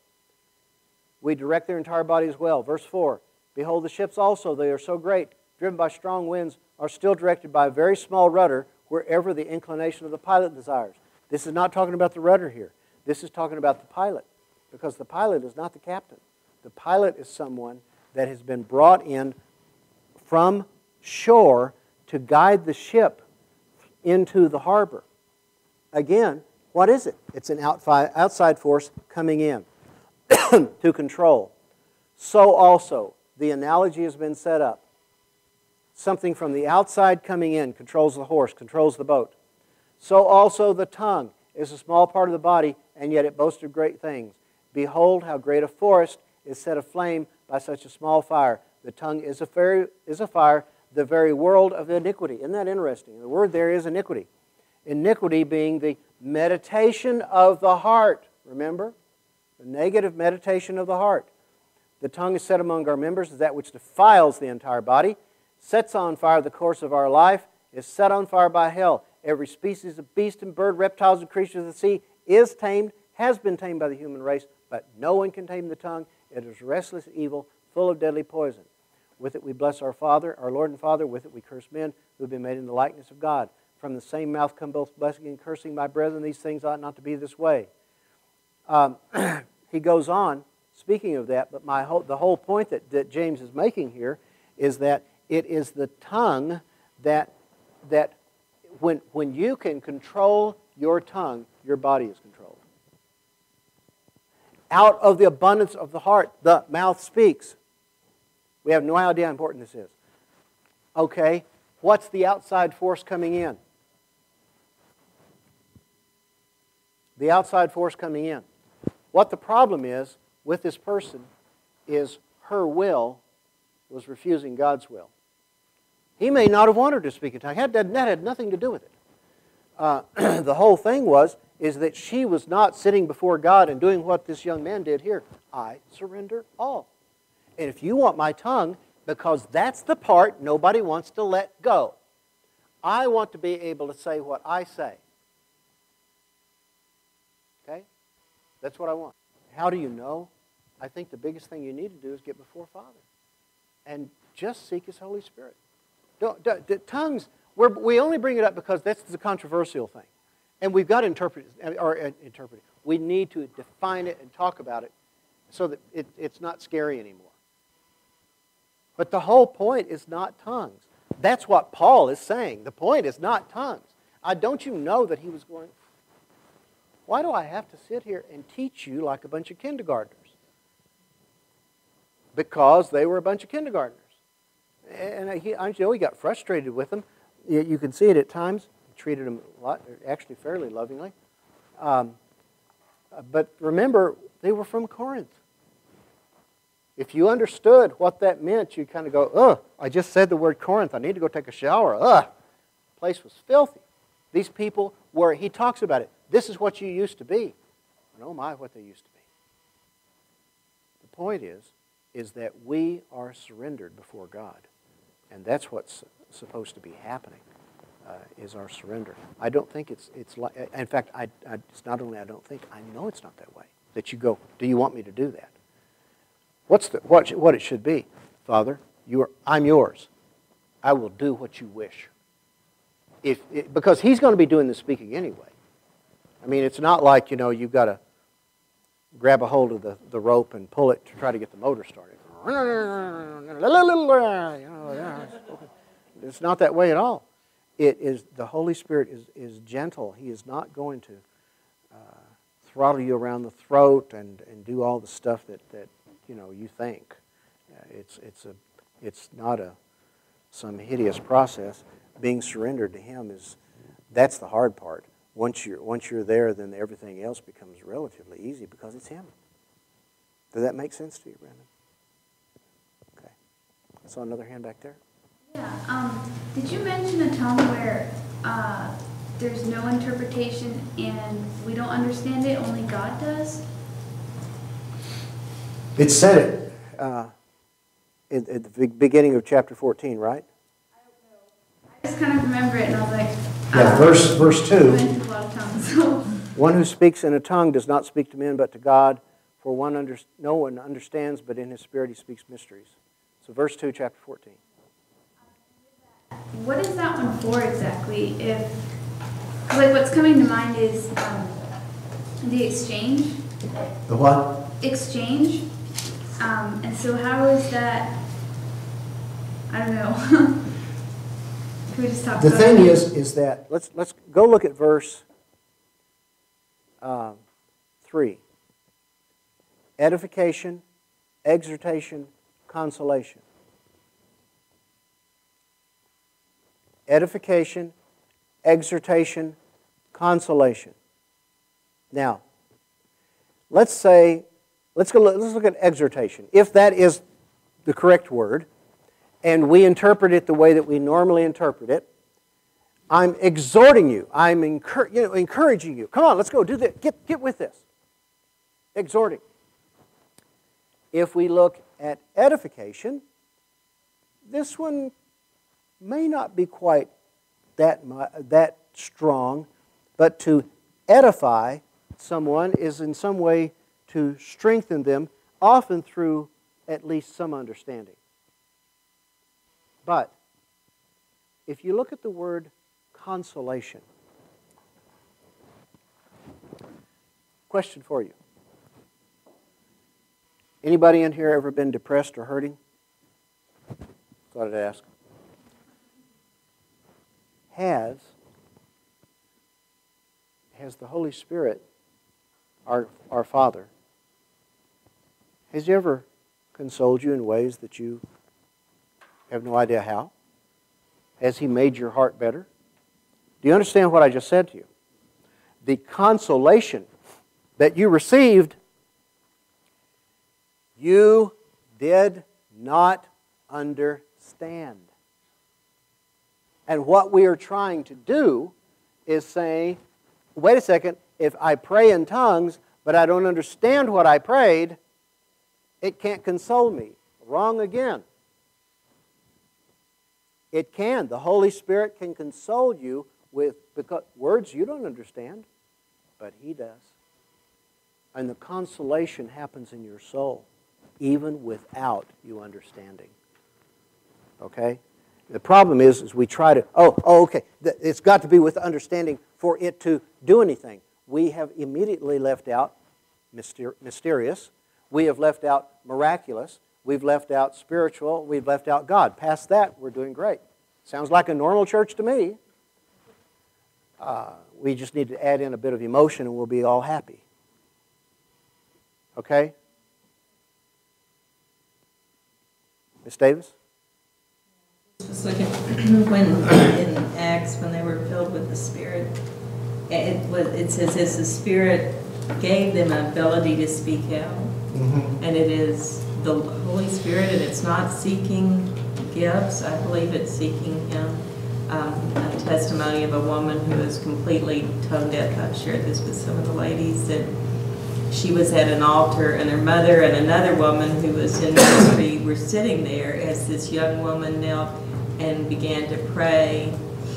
We direct their entire body as well. Verse four, behold, the ships also, they are so great, driven by strong winds, are still directed by a very small rudder wherever the inclination of the pilot desires. This is not talking about the rudder here. This is talking about the pilot, because the pilot is not the captain. The pilot is someone that has been brought in from shore to guide the ship into the harbor. Again, what is it? It's an outside force coming in to control. So also, the analogy has been set up. Something from the outside coming in controls the horse, controls the boat. So also the tongue is a small part of the body, and yet it boasts of great things. Behold, how great a forest is set aflame by such a small fire. The tongue is a, fire, is a fire, the very world of iniquity. Isn't that interesting? The word there is iniquity. Iniquity being the meditation of the heart. Remember? The negative meditation of the heart. The tongue is set among our members as that which defiles the entire body, sets on fire the course of our life, is set on fire by hell. Every species of beast and bird, reptiles and creatures of the sea is tamed, has been tamed by the human race, but no one can tame the tongue. It is restless evil, full of deadly poison. With it we bless our Father, our Lord and Father. With it we curse men who have been made in the likeness of God. From the same mouth come both blessing and cursing. My brethren, these things ought not to be this way. Um, he goes on, speaking of that, but my whole, the whole point that, that James is making here is that it is the tongue that, that when, when you can control your tongue, your body is controlled. Out of the abundance of the heart, the mouth speaks. We have no idea how important this is. Okay, what's the outside force coming in? The outside force coming in. What the problem is with this person is her will was refusing God's will. He may not have wanted to speak in tongues. That had nothing to do with it. Uh, the whole thing was is that she was not sitting before God and doing what this young man did here. I surrender all. And if you want my tongue, because that's the part nobody wants to let go. I want to be able to say what I say. Okay? That's what I want. How do you know? I think the biggest thing you need to do is get before Father. And just seek His Holy Spirit. Don't, don't, tongues, we're, we only bring it up because that's the controversial thing. And we've got to interpret it, or uh, interpret it. We need to define it and talk about it so that it, it's not scary anymore. But the whole point is not tongues. That's what Paul is saying. The point is not tongues. I, don't you know that he was going, why do I have to sit here and teach you like a bunch of kindergartners? Because they were a bunch of kindergartners. And he, I know he got frustrated with them. You, you can see it at times. He treated them a lot, actually fairly lovingly. Um, but remember, they were from Corinth. If you understood what that meant, you'd kind of go, ugh, I just said the word Corinth. I need to go take a shower. Ugh, the place was filthy. These people were, he talks about it. This is what you used to be. And oh my, what they used to be. The point is, is that we are surrendered before God. And that's what's supposed to be happening, uh, is our surrender. I don't think it's, it's like, in fact, I, I, it's not only I don't think, I know it's not that way. That you go, do you want me to do that? What's the, what, what it should be? Father, you are, I'm yours. I will do what you wish. If it, because He's going to be doing the speaking anyway. I mean, it's not like, you know, you've got to grab a hold of the, the rope and pull it to try to get the motor started. It's not that way at all. It is, the Holy Spirit is, is gentle. He is not going to uh, throttle you around the throat and, and do all the stuff that, that you know you think. Uh, it's it's a it's not a some hideous process. Being surrendered to Him is that's the hard part. Once you're once you're there, then everything else becomes relatively easy because it's Him. Does that make sense to you, Brandon? Okay. I saw another hand back there. Yeah. Um, did you mention a tongue where uh, there's no interpretation and we don't understand it, only God does? It said it uh, at, at the beginning of chapter fourteen, right? I don't know. I just kind of remember it, and I was like, yeah, uh, verse verse two. I went to a lot of tongues, so. One who speaks in a tongue does not speak to men but to God, for one under, no one understands, but in his spirit he speaks mysteries. So verse two, chapter fourteen. What is that one for exactly? If, like, what's coming to mind is um, the exchange. The what? Exchange. Um, and so how is that, I don't know. Can we just talk The about thing it? is, is that, let's, let's go look at verse uh, three. Edification, exhortation, consolation. Edification, exhortation, consolation. Now, let's say, let's go. Let's look at exhortation. If that is the correct word, and we interpret it the way that we normally interpret it, I'm exhorting you. I'm encour- you know, encouraging you. Come on, let's go do this. Get get with this. Exhorting. If we look at edification, this one may not be quite that that strong, but to edify someone is in some way to strengthen them, often through at least some understanding. But if you look at the word consolation, question for you. Anybody in here ever been depressed or hurting? Thought I'd ask. Has, has the Holy Spirit, our, our Father, has He ever consoled you in ways that you have no idea how? Has He made your heart better? Do you understand what I just said to you? The consolation that you received, you did not understand. And what we are trying to do is say, wait a second, if I pray in tongues, but I don't understand what I prayed, it can't console me. Wrong again. It can. The Holy Spirit can console you with because, words you don't understand, but He does. And the consolation happens in your soul, even without you understanding. Okay? The problem is, is we try to, oh, oh, okay, it's got to be with understanding for it to do anything. We have immediately left out myster- mysterious. We have left out miraculous. We've left out spiritual. We've left out God. Past that, we're doing great. Sounds like a normal church to me. Uh, we just need to add in a bit of emotion and we'll be all happy. Okay? Miss Davis? Just looking when in Acts when they were filled with the Spirit, it was it says as the Spirit gave them an ability to speak out, mm-hmm. and it is the Holy Spirit, and it's not seeking gifts. I believe it's seeking Him. Um, a testimony of a woman who is completely tone deaf. I've shared this with some of the ladies that she was at an altar, and her mother and another woman who was in ministry were sitting there as this young woman knelt and began to pray,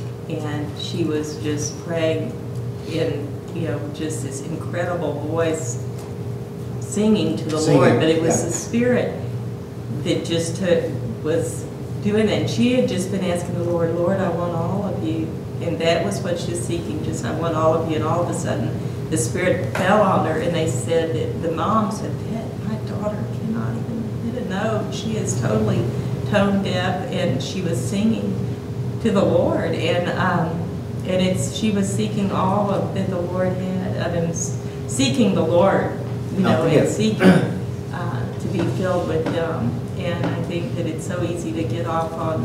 and she was just praying in, you know, just this incredible voice, singing to the Singing, Lord. But it was yeah. the Spirit that just took, was doing that. And she had just been asking the Lord, Lord, I want all of you. And that was what she was seeking, just I want all of you. And all of a sudden, the Spirit fell on her, and they said that the mom said, my daughter cannot even hit a note. She is totally tone deaf, and she was singing to the Lord. And um, and it's she was seeking all of that the Lord had of him, seeking the Lord, you know, and seeking uh, to be filled with Him. And I think that it's so easy to get off on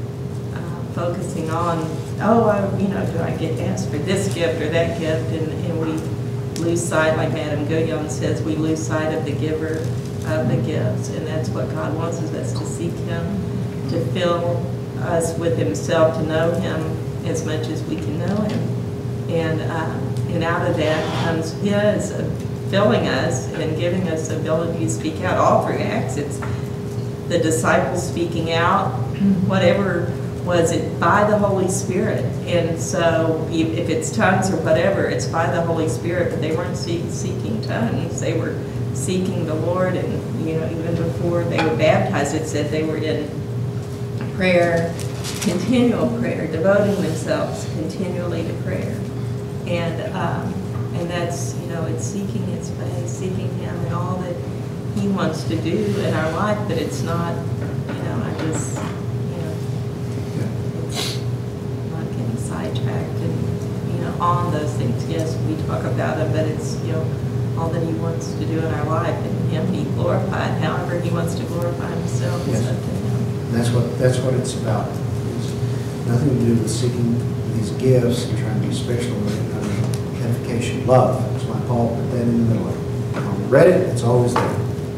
uh, focusing on, oh, I, you know, do I get asked for this gift or that gift, and, and we lose sight, like Madame Gouillon says, we lose sight of the giver of the gifts, and that's what God wants us to seek Him, to fill us with Himself, to know Him as much as we can know Him, and uh, and out of that comes His filling us and giving us the ability to speak out. All through Acts, it's the disciples speaking out, whatever was it, by the Holy Spirit. And so if it's tongues or whatever, it's by the Holy Spirit, but they weren't seek, seeking tongues. They were seeking the Lord, and, you know, even before they were baptized, it said they were in prayer, continual prayer, devoting themselves continually to prayer. And um, and that's, you know, it's seeking His face, seeking Him and all that He wants to do in our life, but it's not, you know, I just, you know, it's not getting sidetracked and, you know, on those things. Yes, we talk about it, but it's, you know, all that He wants to do in our life, and Him be glorified however He wants to glorify Himself. Yes. Is up to Him. That's what, that's what it's about. It's nothing to do with seeking these gifts and trying to be special with uh, edification, love. That's why Paul put that in the middle of it. When we read it, it's always there.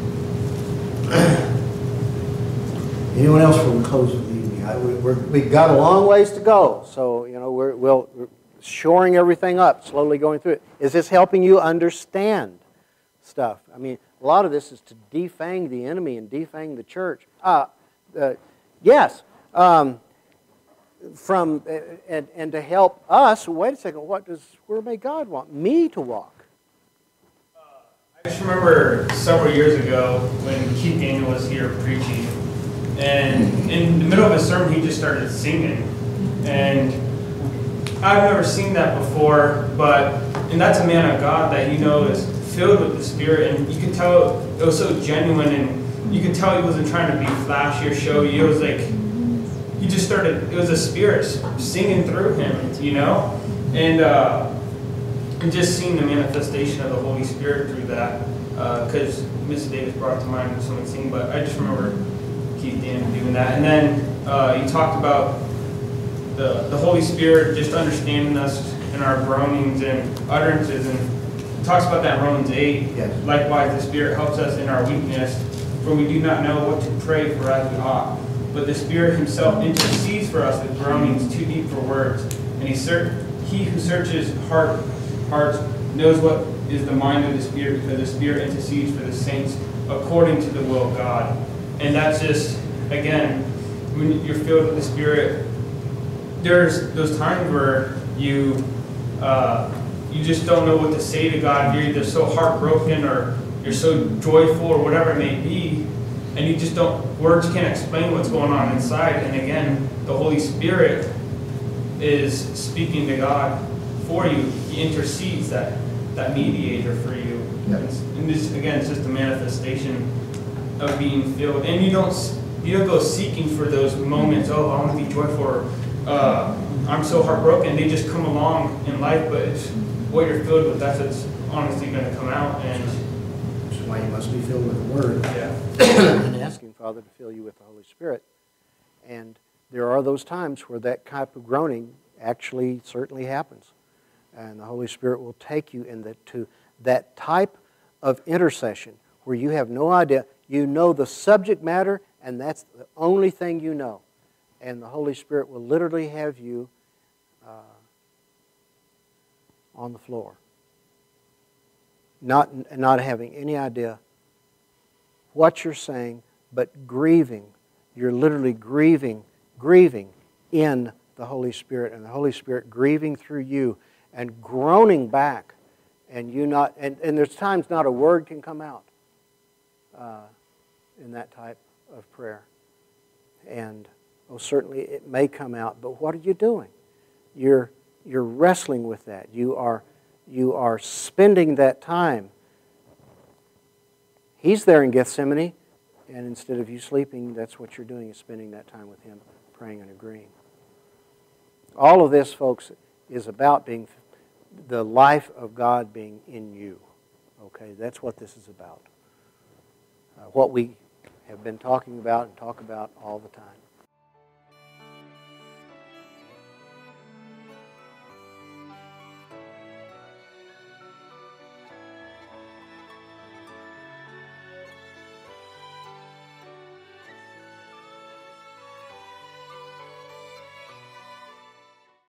Anyone else before we close with the evening? I, we, we're, We've got a long ways to go, so, you know, we're, we'll, we're shoring everything up, slowly going through it. Is this helping you understand stuff? I mean, a lot of this is to defang the enemy and defang the church. Uh, uh, yes. Um, from uh, and, and to help us, wait a second, what does, where may God want me to walk? I just remember several years ago when Keith Daniel was here preaching, and in the middle of his sermon he just started singing, and I've never seen that before, but, and that's a man of God that you know is filled with the Spirit, and you could tell it was so genuine, and you could tell he wasn't trying to be flashy or showy. It was like, he just started, it was a Spirit singing through him, you know, and uh, and just seeing the manifestation of the Holy Spirit through that, because uh, Missus Davis brought to mind someone singing, but I just remember Keith Daniel doing that. And then uh, you talked about the, the Holy Spirit just understanding us in our groanings and utterances, and it talks about that in Romans eight. Yes. Likewise, the Spirit helps us in our weakness, for we do not know what to pray for as we ought. But the Spirit himself intercedes for us with groanings too deep for words. And he, ser- he who searches heart, hearts knows what is the mind of the Spirit, because the Spirit intercedes for the saints according to the will of God. And that's just, again, when you're filled with the Spirit, there's those times where you uh, you just don't know what to say to God. You're either so heartbroken or you're so joyful or whatever it may be, and you just don't, words can't explain what's going on inside. And again, the Holy Spirit is speaking to God for you. He intercedes, that, that mediator for you. Yep. And this, again, it's just a manifestation of being filled. And you don't you don't go seeking for those moments, oh, I want to be joyful, or uh, I'm so heartbroken. They just come along in life, but it's what you're filled with, that's what's honestly going to come out. And Which is why you must be filled with the Word. yeah. And asking Father to fill you with the Holy Spirit. And there are those times where that type of groaning actually certainly happens. And the Holy Spirit will take you in the, to that type of intercession where you have no idea. You know the subject matter, and that's the only thing you know. And the Holy Spirit will literally have you uh, on the floor, not, not having any idea what you're saying, but grieving. You're literally grieving, grieving in the Holy Spirit, and the Holy Spirit grieving through you and groaning back, and you not, and, and there's times not a word can come out uh, in that type of prayer. And oh, certainly it may come out, but what are you doing? You're you're wrestling with that. You are you are spending that time. He's there in Gethsemane, and instead of you sleeping, that's what you're doing, is spending that time with Him, praying and agreeing. All of this, folks, is about being the life of God being in you. Okay, that's what this is about. Uh, what we have been talking about and talk about all the time.